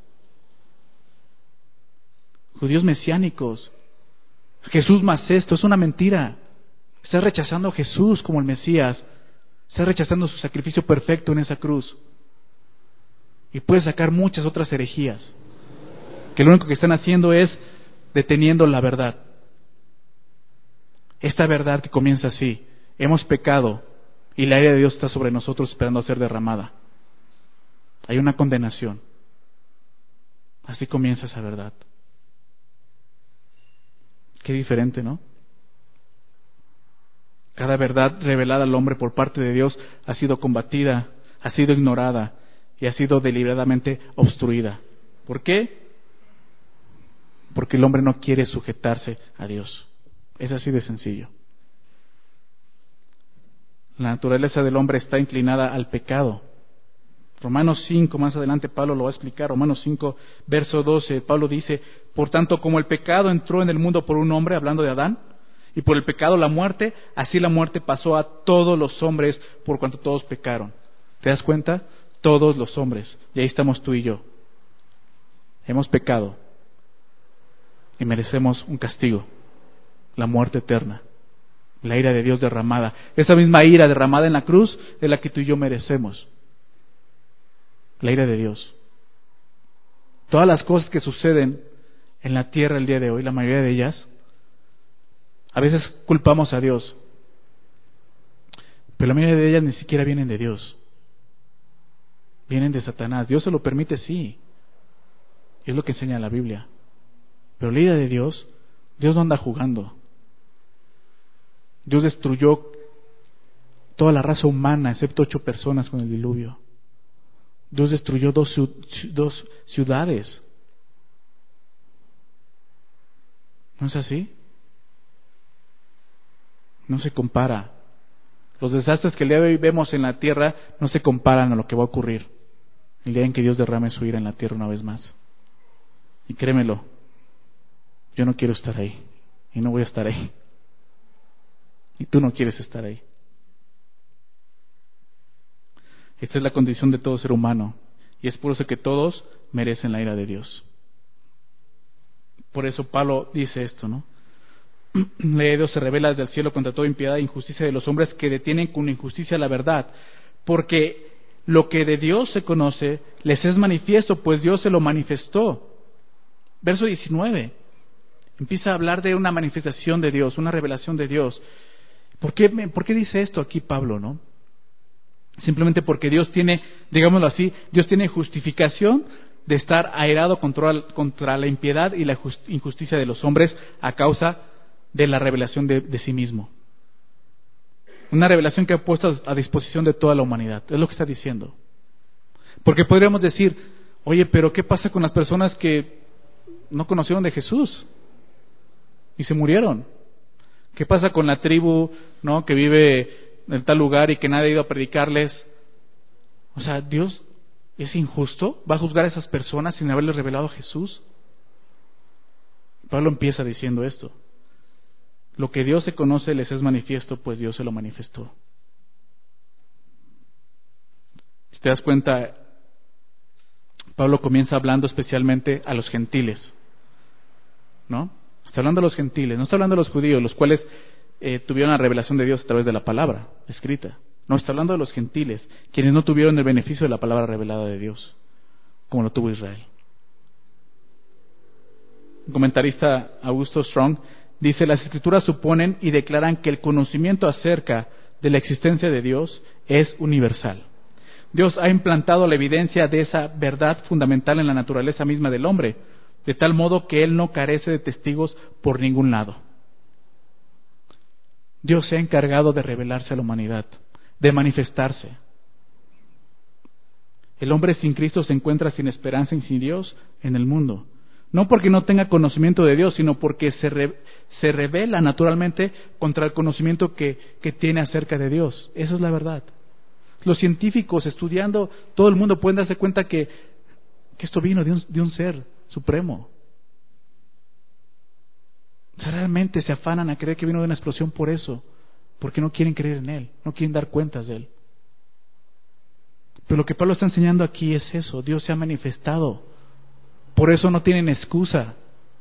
Judíos mesiánicos. Jesús más esto, es una mentira. Estás rechazando a Jesús como el Mesías. Estás rechazando su sacrificio perfecto en esa cruz. Y puedes sacar muchas otras herejías que lo único que están haciendo es deteniendo la verdad. Esta verdad que comienza así: hemos pecado y la ira de Dios está sobre nosotros esperando a ser derramada. Hay una condenación. Así comienza esa verdad. Qué diferente, ¿no? Cada verdad revelada al hombre por parte de Dios ha sido combatida, ha sido ignorada y ha sido deliberadamente obstruida. ¿Por qué? Porque el hombre no quiere sujetarse a Dios. Es así de sencillo. La naturaleza del hombre está inclinada al pecado. Romanos 5, más adelante Pablo lo va a explicar. Romanos 5, verso 12, Pablo dice: por tanto, como el pecado entró en el mundo por un hombre, hablando de Adán, y por el pecado la muerte, así la muerte pasó a todos los hombres por cuanto todos pecaron. ¿Te das cuenta? Todos los hombres. Y ahí estamos tú y yo. Hemos pecado y merecemos un castigo, la muerte eterna, la ira de Dios derramada. Esa misma ira derramada en la cruz es la que tú y yo merecemos. La ira de Dios. Todas las cosas que suceden en la tierra el día de hoy, la mayoría de ellas, a veces culpamos a Dios, pero la mayoría de ellas ni siquiera vienen de Dios. Vienen de Satanás. Dios se lo permite, sí. Es lo que enseña la Biblia. Pero la ira de Dios, Dios no anda jugando. Dios destruyó toda la raza humana, excepto 8 personas con el diluvio. Dios destruyó dos ciudades. ¿No es así? No se compara. Los desastres que el día de hoy vemos en la tierra no se comparan a lo que va a ocurrir el día en que Dios derrame su ira en la tierra una vez más. Y créemelo, yo no quiero estar ahí. Y no voy a estar ahí. Y tú no quieres estar ahí. Esta es la condición de todo ser humano. Y es por eso que todos merecen la ira de Dios. Por eso Pablo dice esto, ¿no? La ira de Dios se revela desde el cielo contra toda impiedad e injusticia de los hombres que detienen con injusticia la verdad. Porque lo que de Dios se conoce les es manifiesto, pues Dios se lo manifestó. Verso 19. Empieza a hablar de una manifestación de Dios, una revelación de Dios. ¿Por qué dice esto aquí Pablo, no? Simplemente porque Dios tiene, digámoslo así, Dios tiene justificación de estar airado contra la impiedad y la injusticia de los hombres a causa de la revelación de sí mismo. Una revelación que ha puesto a disposición de toda la humanidad. Es lo que está diciendo. Porque podríamos decir, oye, pero ¿qué pasa con las personas que no conocieron de Jesús y se murieron? ¿Qué pasa con la tribu, no, que vive en tal lugar y que nadie ha ido a predicarles? O sea, ¿Dios es injusto? ¿Va a juzgar a esas personas sin haberles revelado a Jesús? Pablo empieza diciendo esto. Lo que Dios se conoce les es manifiesto, pues Dios se lo manifestó. Si te das cuenta, Pablo comienza hablando especialmente a los gentiles, ¿no? Está hablando a los gentiles, no está hablando a los judíos, los cuales tuvieron la revelación de Dios a través de la palabra escrita. No, está hablando de los gentiles, quienes no tuvieron el beneficio de la palabra revelada de Dios, como lo tuvo Israel. Un comentarista, Augusto Strong, dice: las Escrituras suponen y declaran que el conocimiento acerca de la existencia de Dios es universal. Dios ha implantado la evidencia de esa verdad fundamental en la naturaleza misma del hombre, de tal modo que él no carece de testigos por ningún lado. Dios se ha encargado de revelarse a la humanidad, de manifestarse. El hombre sin Cristo se encuentra sin esperanza y sin Dios en el mundo. No porque no tenga conocimiento de Dios, sino porque se revela naturalmente contra el conocimiento que tiene acerca de Dios. Esa es la verdad. Los científicos estudiando, todo el mundo pueden darse cuenta que esto vino de un ser supremo. O sea, realmente se afanan a creer que vino de una explosión por eso, porque no quieren creer en Él, no quieren dar cuentas de Él. Pero lo que Pablo está enseñando aquí es eso: Dios se ha manifestado. Por eso no tienen excusa.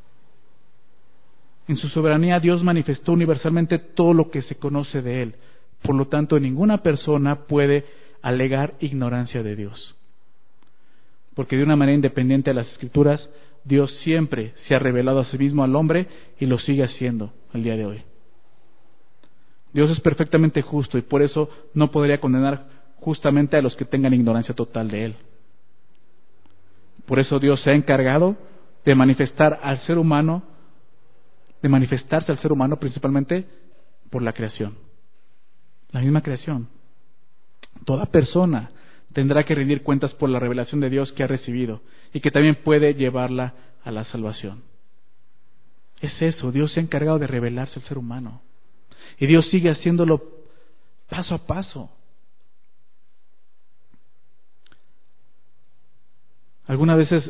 En su soberanía Dios manifestó universalmente todo lo que se conoce de Él. Por lo tanto, ninguna persona puede alegar ignorancia de Dios. Porque de una manera independiente de las Escrituras, Dios siempre se ha revelado a sí mismo al hombre y lo sigue haciendo el día de hoy. Dios es perfectamente justo y por eso no podría condenar justamente a los que tengan ignorancia total de Él. Por eso Dios se ha encargado de manifestarse al ser humano principalmente por la creación. La misma creación. Toda persona tendrá que rendir cuentas por la revelación de Dios que ha recibido y que también puede llevarla a la salvación. Es eso, Dios se ha encargado de revelarse al ser humano. Y Dios sigue haciéndolo paso a paso. Algunas veces,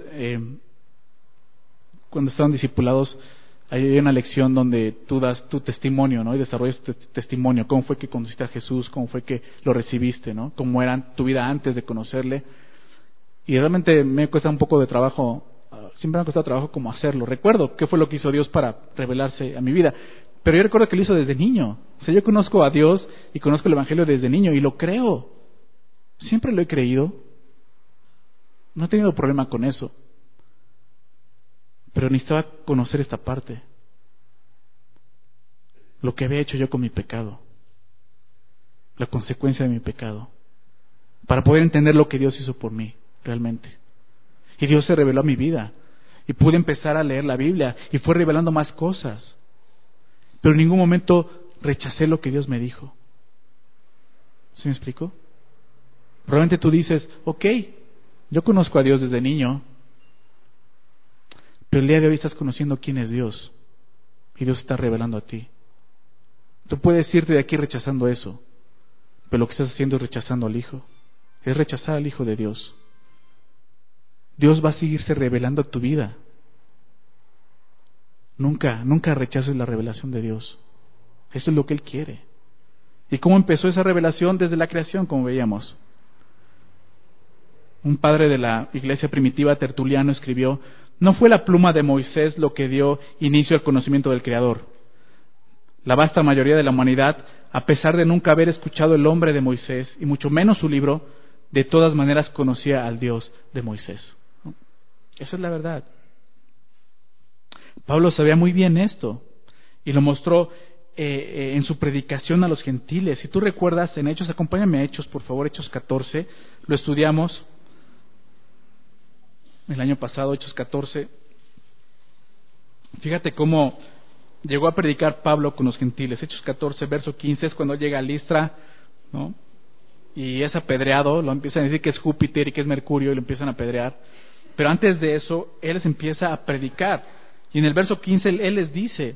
cuando estaban discipulados, hay una lección donde tú das tu testimonio, ¿no? Y desarrollas tu testimonio. ¿Cómo fue que conociste a Jesús? ¿Cómo fue que lo recibiste? ¿No? ¿Cómo era tu vida antes de conocerle? Y realmente me cuesta un poco de trabajo, siempre me ha costado trabajo como hacerlo. Recuerdo qué fue lo que hizo Dios para revelarse a mi vida, pero yo recuerdo que lo hizo desde niño. O sea, yo conozco a Dios y conozco el Evangelio desde niño y lo creo. Siempre lo he creído. No he tenido problema con eso. Pero necesitaba conocer esta parte. Lo que había hecho yo con mi pecado. La consecuencia de mi pecado. Para poder entender lo que Dios hizo por mí, realmente. Y Dios se reveló a mi vida. Y pude empezar a leer la Biblia. Y fue revelando más cosas. Pero en ningún momento rechacé lo que Dios me dijo. ¿Sí me explico? Probablemente tú dices, ok, yo conozco a Dios desde niño. Pero el día de hoy estás conociendo quién es Dios. Y Dios está revelando a ti. Tú puedes irte de aquí rechazando eso. Pero lo que estás haciendo es rechazando al Hijo. Es rechazar al Hijo de Dios. Dios va a seguirse revelando a tu vida. Nunca rechaces la revelación de Dios. Eso es lo que Él quiere. ¿Y cómo empezó esa revelación? Desde la creación, como veíamos. Un padre de la iglesia primitiva, Tertuliano, escribió: no fue la pluma de Moisés lo que dio inicio al conocimiento del Creador. La vasta mayoría de la humanidad, a pesar de nunca haber escuchado el nombre de Moisés, y mucho menos su libro, de todas maneras conocía al Dios de Moisés. Esa es la verdad. Pablo sabía muy bien esto y lo mostró en su predicación a los gentiles. Si tú recuerdas en Hechos, acompáñame a Hechos, por favor, Hechos 14, lo estudiamos el año pasado, Hechos 14. Fíjate cómo llegó a predicar Pablo con los gentiles. Hechos 14, verso 15, es cuando llega a Listra, ¿no? Y es apedreado, lo empiezan a decir que es Júpiter y que es Mercurio y lo empiezan a apedrear. Pero antes de eso, él les empieza a predicar. Y en el verso 15 él les dice,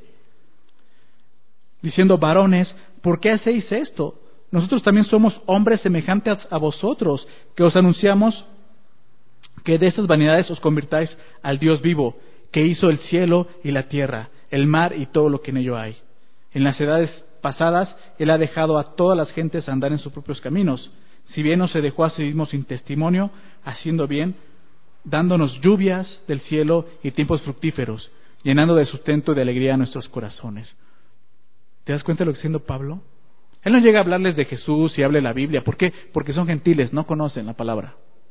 diciendo: varones, ¿por qué hacéis esto? Nosotros también somos hombres semejantes a vosotros, que os anunciamos que de estas vanidades os convirtáis al Dios vivo, que hizo el cielo y la tierra, el mar y todo lo que en ello hay. En las edades pasadas, Él ha dejado a todas las gentes andar en sus propios caminos, si bien no se dejó a sí mismo sin testimonio, haciendo bien, dándonos lluvias del cielo y tiempos fructíferos, llenando de sustento y de alegría a nuestros corazones. ¿Te das cuenta de lo que está haciendo Pablo? Él no llega a hablarles de Jesús y hable la Biblia. ¿Por qué? Porque son gentiles, no conocen la palabra.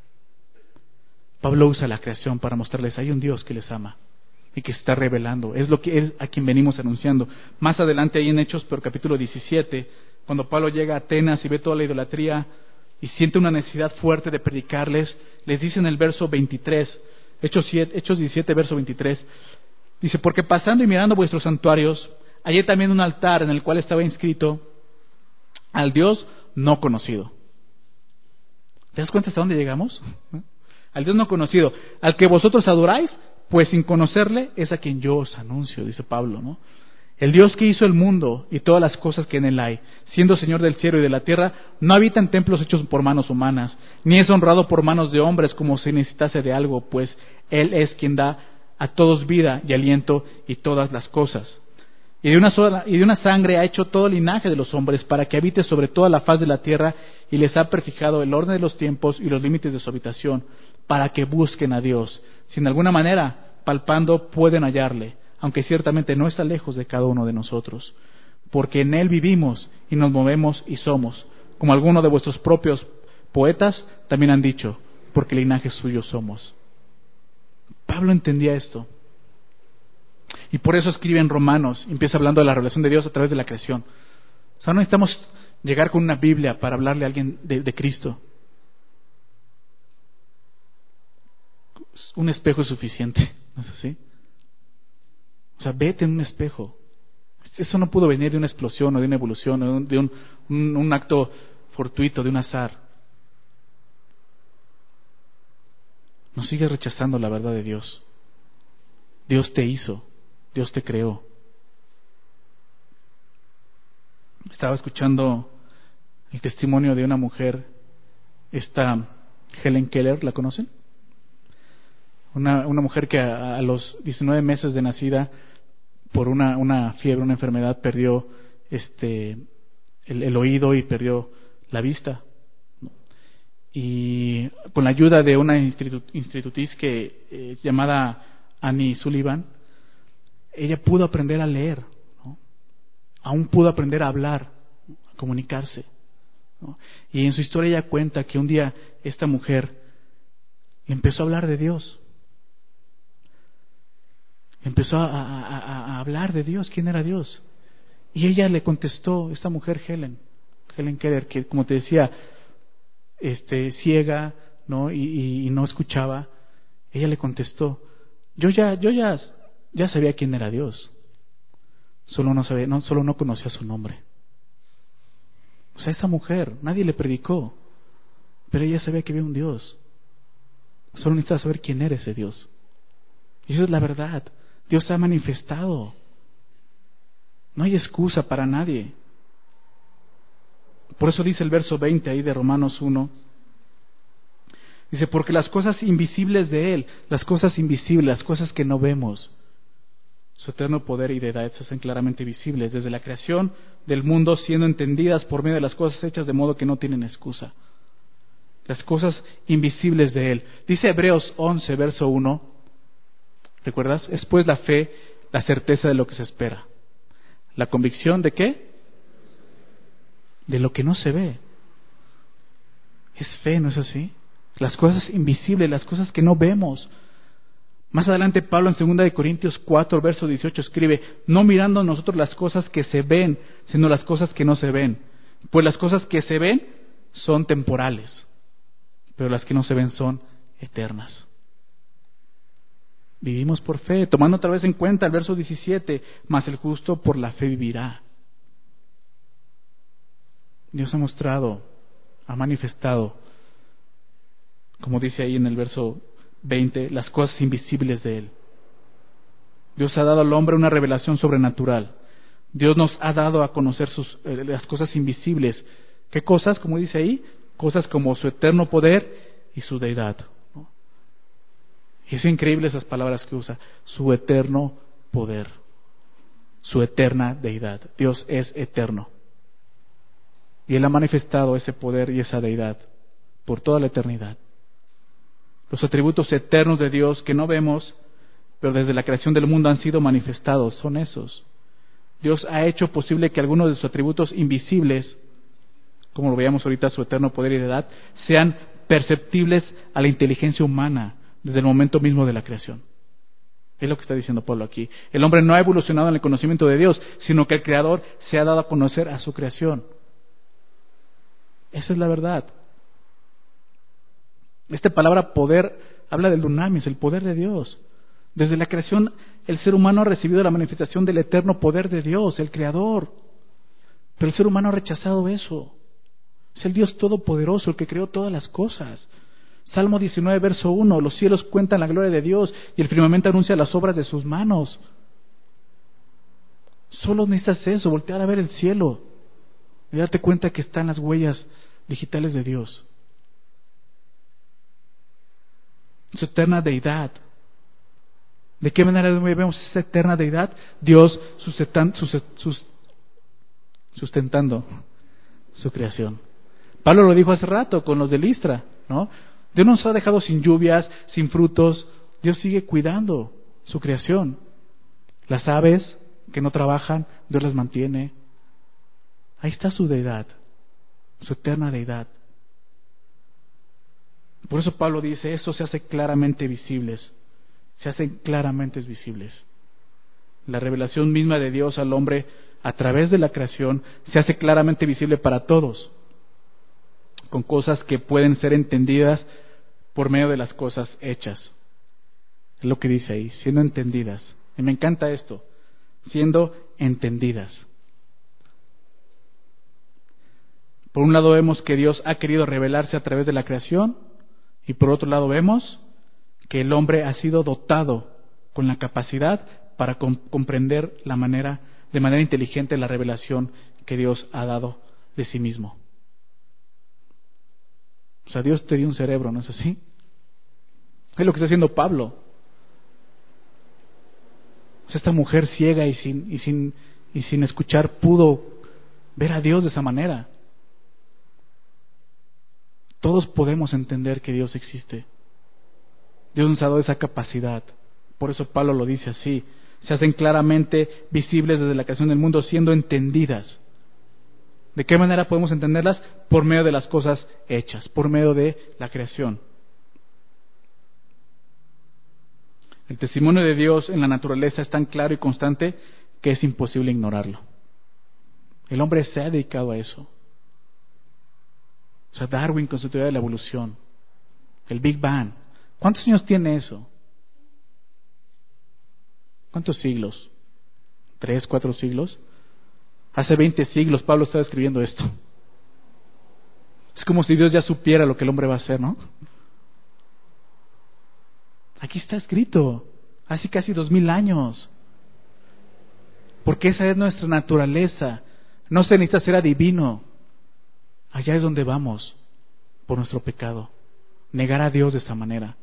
Pablo usa la creación para mostrarles: hay un Dios que les ama y que se está revelando. Es lo que a quien venimos anunciando. Más adelante, ahí en Hechos, por capítulo 17, cuando Pablo llega a Atenas y ve toda la idolatría y siente una necesidad fuerte de predicarles, les dice en el verso 23, Hechos 17, verso 23, dice: porque pasando y mirando vuestros santuarios, hallé también un altar en el cual estaba inscrito: al Dios no conocido. ¿Te das cuenta hasta dónde llegamos? Al Dios no conocido, al que vosotros adoráis, pues sin conocerle es a quien yo os anuncio, dice Pablo, ¿no? El Dios que hizo el mundo y todas las cosas que en él hay, siendo Señor del cielo y de la tierra, no habita en templos hechos por manos humanas, ni es honrado por manos de hombres como si necesitase de algo, pues Él es quien da a todos vida y aliento y todas las cosas. Y de una sangre ha hecho todo el linaje de los hombres, para que habite sobre toda la faz de la tierra, y les ha prefijado el orden de los tiempos y los límites de su habitación, para que busquen a Dios, si en alguna manera, palpando, pueden hallarle, aunque ciertamente no está lejos de cada uno de nosotros, porque en Él vivimos y nos movemos y somos, como algunos de vuestros propios poetas también han dicho, porque linaje suyo somos. Pablo entendía esto. Y por eso escribe en Romanos, empieza hablando de la revelación de Dios a través de la creación. O sea, no necesitamos llegar con una Biblia para hablarle a alguien de Cristo. Un espejo es suficiente, ¿no es así? O sea, vete en un espejo Eso no pudo venir de una explosión o de una evolución o de un acto fortuito, de un azar. No sigues rechazando la verdad de Dios. Dios te hizo, Dios te creó. Estaba escuchando el testimonio de una mujer, esta Helen Keller, ¿la conocen? Una mujer que a los 19 meses de nacida, por una fiebre, una enfermedad, perdió el oído y perdió la vista. Y con la ayuda de una institutriz llamada Annie Sullivan, ella pudo aprender a leer, ¿no? Aún pudo aprender a hablar, a comunicarse, ¿no? Y en su historia ella cuenta que un día esta mujer le empezó a hablar de Dios. Empezó a hablar de Dios, quién era Dios. Y ella le contestó, esta mujer Helen Keller, que como te decía, ciega, ¿no? Y no escuchaba. Ella le contestó, yo ya sabía quién era Dios, solo no conocía su nombre. O sea, esa mujer, nadie le predicó, pero ella sabía que había un Dios. Solo necesitaba saber quién era ese Dios. Y eso es la verdad. Dios se ha manifestado. No hay excusa para nadie. Por eso dice el verso 20 ahí de Romanos 1. Dice, porque las cosas invisibles de Él, las cosas invisibles, las cosas que no vemos, su eterno poder y deidad se hacen claramente visibles desde la creación del mundo, siendo entendidas por medio de las cosas hechas, de modo que no tienen excusa. Las cosas invisibles de Él. Dice Hebreos 11, verso 1. ¿Recuerdas? Es pues la fe, la certeza de lo que se espera. ¿La convicción de qué? De lo que no se ve. Es fe, ¿no es así? Las cosas invisibles, las cosas que no vemos. Más adelante Pablo en 2 Corintios 4, verso 18 escribe, no mirando nosotros las cosas que se ven, sino las cosas que no se ven. Pues las cosas que se ven son temporales, pero las que no se ven son eternas. Vivimos por fe, tomando otra vez en cuenta el verso 17, mas el justo por la fe vivirá. Dios ha mostrado, ha manifestado, como dice ahí en el verso 20, las cosas invisibles de Él. Dios ha dado al hombre una revelación sobrenatural. Dios nos ha dado a conocer las cosas invisibles. ¿Qué cosas? Como dice ahí, cosas como su eterno poder y su deidad. ¿No? Y es increíble esas palabras que usa, su eterno poder, su eterna deidad. Dios es eterno. Y Él ha manifestado ese poder y esa deidad por toda la eternidad. Los atributos eternos de Dios que no vemos, pero desde la creación del mundo han sido manifestados, son esos. Dios ha hecho posible que algunos de sus atributos invisibles, como lo veíamos ahorita, su eterno poder y deidad, sean perceptibles a la inteligencia humana desde el momento mismo de la creación. Es lo que está diciendo Pablo aquí. El hombre no ha evolucionado en el conocimiento de Dios, sino que el Creador se ha dado a conocer a su creación. Esa es la verdad. Esta palabra poder habla del dunamis, el poder de Dios. Desde la creación, el ser humano ha recibido la manifestación del eterno poder de Dios, el Creador. Pero el ser humano ha rechazado eso. Es el Dios todopoderoso, el que creó todas las cosas. Salmo 19, verso 1, los cielos cuentan la gloria de Dios y el firmamento anuncia las obras de sus manos. Solo necesitas eso, voltear a ver el cielo y darte cuenta que están las huellas digitales de Dios. Su eterna deidad. ¿De qué manera vemos esa eterna deidad? Dios sustentando su creación. Pablo lo dijo hace rato con los de Listra, ¿no? Dios no nos ha dejado sin lluvias, sin frutos. Dios sigue cuidando su creación. Las aves que no trabajan, Dios las mantiene. Ahí está su deidad, su eterna deidad. Por eso Pablo dice, eso se hace claramente visibles. Se hacen claramente visibles. La revelación misma de Dios al hombre a través de la creación se hace claramente visible para todos, con cosas que pueden ser entendidas por medio de las cosas hechas. Es lo que dice ahí, siendo entendidas. Y me encanta esto, siendo entendidas. Por un lado vemos que Dios ha querido revelarse a través de la creación, y por otro lado vemos que el hombre ha sido dotado con la capacidad para comprender de manera inteligente la revelación que Dios ha dado de sí mismo. O sea, Dios te dio un cerebro, ¿no es así? Es lo que está haciendo Pablo. O sea, esta mujer ciega y sin escuchar pudo ver a Dios de esa manera. Todos podemos entender que Dios existe. Dios nos ha dado esa capacidad. Por eso Pablo lo dice así. Se hacen claramente visibles desde la creación del mundo, siendo entendidas. ¿De qué manera podemos entenderlas? Por medio de las cosas hechas, por medio de la creación. El testimonio de Dios en la naturaleza es tan claro y constante que es imposible ignorarlo. El hombre se ha dedicado a eso. O sea, Darwin con su teoría de la evolución, el Big Bang. ¿Cuántos años tiene eso? ¿Cuántos siglos? ¿3, 4 siglos? Hace 20 siglos Pablo estaba escribiendo esto. Es como si Dios ya supiera lo que el hombre va a hacer, ¿no? Aquí está escrito, hace casi 2000 años. Porque esa es nuestra naturaleza. No se necesita ser adivino. Allá es donde vamos por nuestro pecado. Negar a Dios de esa manera.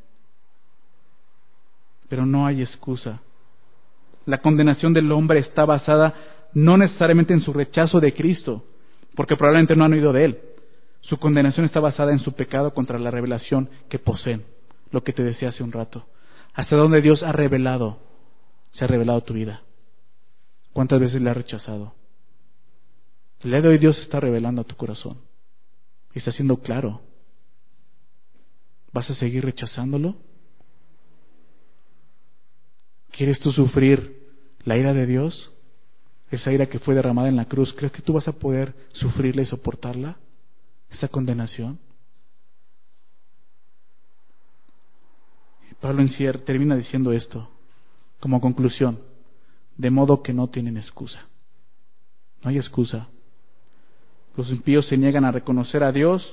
Pero no hay excusa. La condenación del hombre está basada no necesariamente en su rechazo de Cristo, porque probablemente no han oído de Él. Su condenación está basada en su pecado contra la revelación que poseen, lo que te decía hace un rato. Hasta donde Dios se ha revelado tu vida. ¿Cuántas veces le ha rechazado? El día de hoy Dios está revelando a tu corazón. Y está siendo claro. ¿Vas a seguir rechazándolo? ¿Quieres tú sufrir la ira de Dios? Esa ira que fue derramada en la cruz, ¿crees que tú vas a poder sufrirla y soportarla? Esa condenación. Y Pablo termina diciendo esto como conclusión, de modo que no tienen excusa. No hay excusa. Los impíos se niegan a reconocer a Dios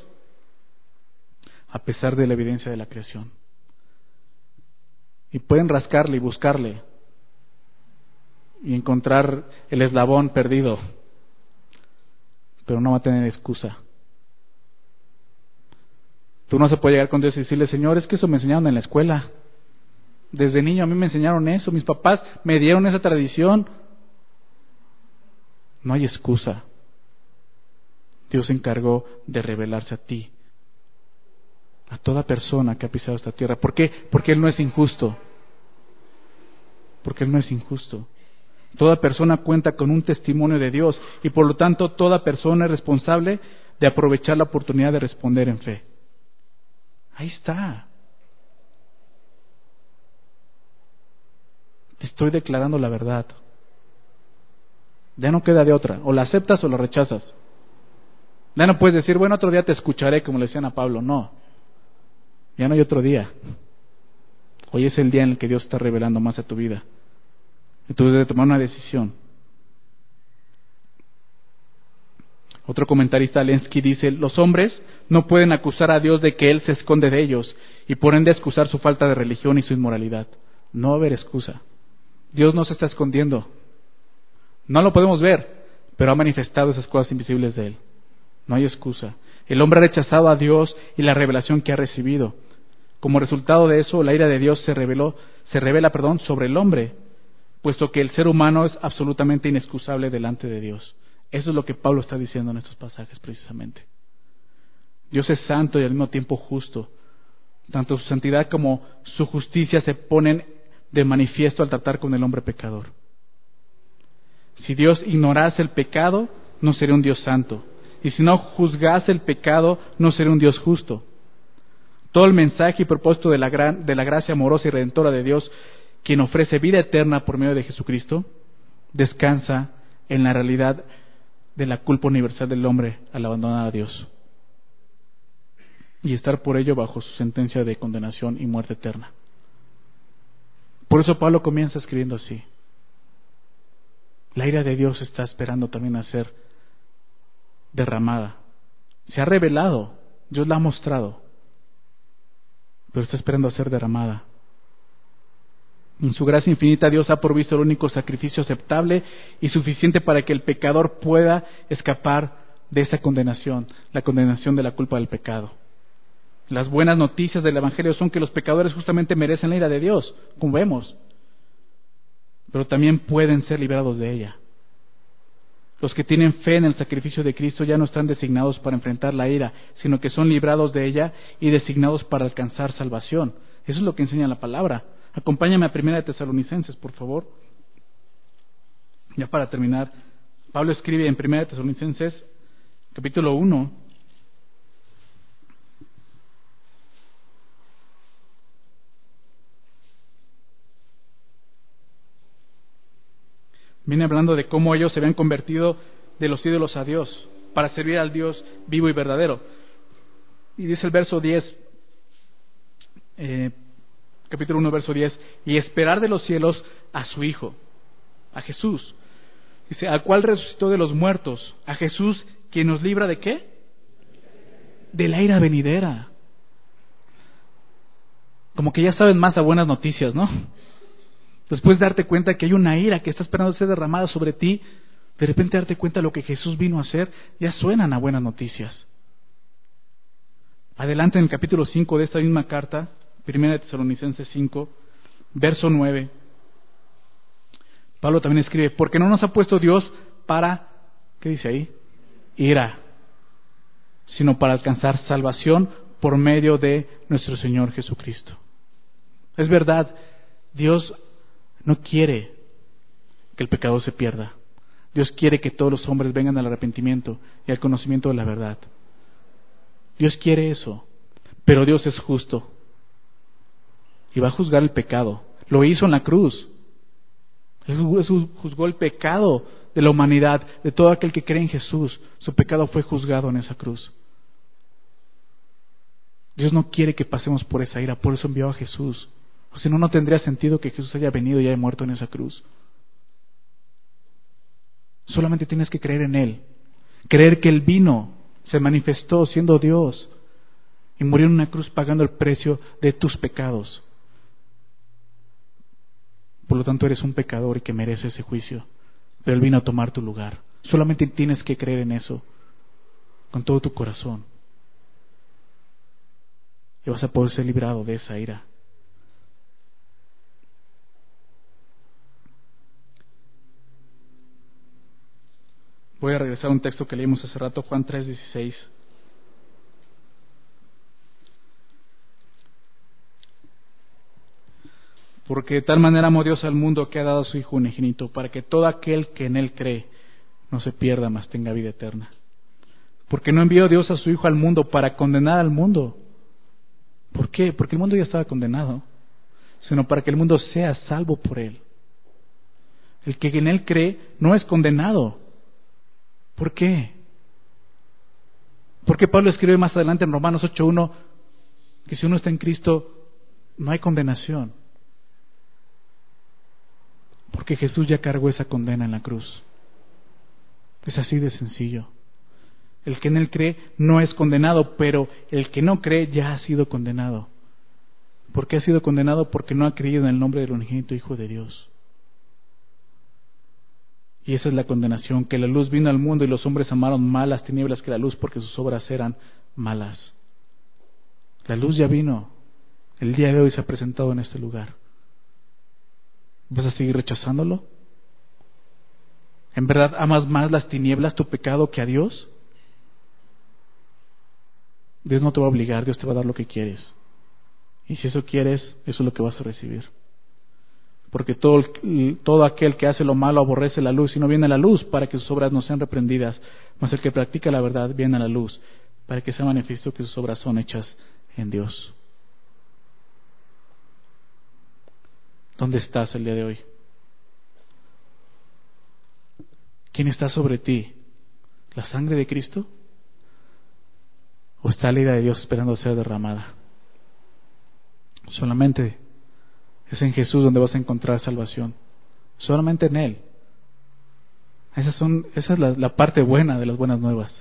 a pesar de la evidencia de la creación. Y pueden rascarle y buscarle y encontrar el eslabón perdido, pero no va a tener excusa. Tú no se puede llegar con Dios y decirle, Señor, es que eso me enseñaron en la escuela. Desde niño a mí me enseñaron eso, mis papás me dieron esa tradición. No hay excusa. Dios se encargó de revelarse a ti, a toda persona que ha pisado esta tierra. ¿Por qué? Porque Él no es injusto. Porque Él no es injusto. Toda persona cuenta con un testimonio de Dios y por lo tanto toda persona es responsable de aprovechar la oportunidad de responder en fe. Ahí está. Te estoy declarando la verdad. Ya no queda de otra. O la aceptas o la rechazas. Ya no puedes decir, bueno, otro día te escucharé, como le decían a Pablo. No. Ya no hay otro día. Hoy es el día en el que Dios está revelando más a tu vida. Entonces debes tomar una decisión. Otro comentarista, Lenski, dice, los hombres no pueden acusar a Dios de que Él se esconde de ellos y por ende excusar su falta de religión y su inmoralidad. No va a haber excusa. Dios no se está escondiendo. No lo podemos ver, pero ha manifestado esas cosas invisibles de Él. No hay excusa. El hombre ha rechazado a Dios y la revelación que ha recibido. Como resultado de eso, la ira de Dios se revela sobre el hombre, puesto que el ser humano es absolutamente inexcusable delante de Dios. Eso es lo que Pablo está diciendo en estos pasajes precisamente. Dios es santo y al mismo tiempo justo. Tanto su santidad como su justicia se ponen de manifiesto al tratar con el hombre pecador. Si Dios ignorase el pecado, no sería un Dios santo. Y si no juzgase el pecado, no sería un Dios justo. Todo el mensaje y propósito de la gracia amorosa y redentora de Dios, quien ofrece vida eterna por medio de Jesucristo, descansa en la realidad de la culpa universal del hombre al abandonar a Dios y estar por ello bajo su sentencia de condenación y muerte eterna. Por eso Pablo comienza escribiendo así. La ira de Dios está esperando también a ser derramada. Se ha revelado, Dios la ha mostrado, pero está esperando a ser derramada. En su gracia infinita, Dios ha provisto el único sacrificio aceptable y suficiente para que el pecador pueda escapar de esa condenación, la condenación de la culpa del pecado. Las buenas noticias del Evangelio son que los pecadores justamente merecen la ira de Dios, como vemos, pero también pueden ser liberados de ella. Los que tienen fe en el sacrificio de Cristo ya no están designados para enfrentar la ira, sino que son librados de ella y designados para alcanzar salvación. Eso es lo que enseña la palabra. Acompáñame a 1 Tesalonicenses, por favor. Ya para terminar, Pablo escribe en 1 Tesalonicenses, capítulo 1, viene hablando de cómo ellos se habían convertido de los ídolos a Dios, para servir al Dios vivo y verdadero. Y dice el verso 10, capítulo 1, verso 10, y esperar de los cielos a su Hijo, a Jesús. Dice, al cual resucitó de los muertos, a Jesús, quien nos libra ¿de qué? De la ira venidera. Como que ya saben más a buenas noticias, ¿no? Después de darte cuenta que hay una ira que está esperando ser derramada sobre ti, de repente darte cuenta de lo que Jesús vino a hacer, ya suenan a buenas noticias. Adelante en el capítulo 5 de esta misma carta, 1 Tesalonicenses 5, verso 9, Pablo también escribe, porque no nos ha puesto Dios para, ¿qué dice ahí? Ira, sino para alcanzar salvación por medio de nuestro Señor Jesucristo. Es verdad, Dios no quiere que el pecador se pierda. Dios quiere que todos los hombres vengan al arrepentimiento y al conocimiento de la verdad. Dios quiere eso, pero Dios es justo y va a juzgar el pecado. Lo hizo en la cruz. Él juzgó el pecado de la humanidad, de todo aquel que cree en Jesús. Su pecado fue juzgado en esa cruz. Dios no quiere que pasemos por esa ira, por eso envió a Jesús. O si no, no tendría sentido que Jesús haya venido y haya muerto en esa cruz. Solamente tienes que creer en Él. Creer que Él vino, se manifestó siendo Dios y murió en una cruz pagando el precio de tus pecados. Por lo tanto, eres un pecador y que merece ese juicio. Pero Él vino a tomar tu lugar. Solamente tienes que creer en eso con todo tu corazón. Y vas a poder ser librado de esa ira. Voy a regresar a un texto que leímos hace rato, Juan 3:16. Porque de tal manera amó Dios al mundo que ha dado a su Hijo unigénito, para que todo aquel que en Él cree no se pierda, mas tenga vida eterna. Porque no envió Dios a su Hijo al mundo para condenar al mundo. ¿Por qué? Porque el mundo ya estaba condenado, sino para que el mundo sea salvo por Él. El que en Él cree no es condenado. ¿Por qué? Porque Pablo escribe más adelante en Romanos 8:1 que si uno está en Cristo no hay condenación. Porque Jesús ya cargó esa condena en la cruz. Es así de sencillo. El que en Él cree no es condenado, pero el que no cree ya ha sido condenado. ¿Por qué ha sido condenado? Porque no ha creído en el nombre del unigénito Hijo de Dios. Y esa es la condenación, que la luz vino al mundo y los hombres amaron más las tinieblas que la luz porque sus obras eran malas. La luz ya vino, el día de hoy se ha presentado en este lugar. ¿Vas a seguir rechazándolo? ¿En verdad amas más las tinieblas, tu pecado, que a Dios? Dios no te va a obligar, Dios te va a dar lo que quieres. Y si eso quieres, eso es lo que vas a recibir. Porque todo aquel que hace lo malo aborrece la luz y no viene a la luz para que sus obras no sean reprendidas, mas el que practica la verdad viene a la luz para que sea manifiesto que sus obras son hechas en Dios. ¿Dónde estás el día de hoy? ¿Quién está sobre ti? ¿La sangre de Cristo? ¿O está la ira de Dios esperando ser derramada? Solamente es en Jesús donde vas a encontrar salvación. Solamente en Él. Esa es la parte buena de las buenas nuevas.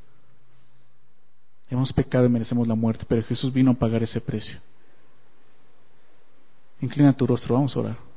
Hemos pecado y merecemos la muerte, pero Jesús vino a pagar ese precio. Inclina tu rostro, vamos a orar.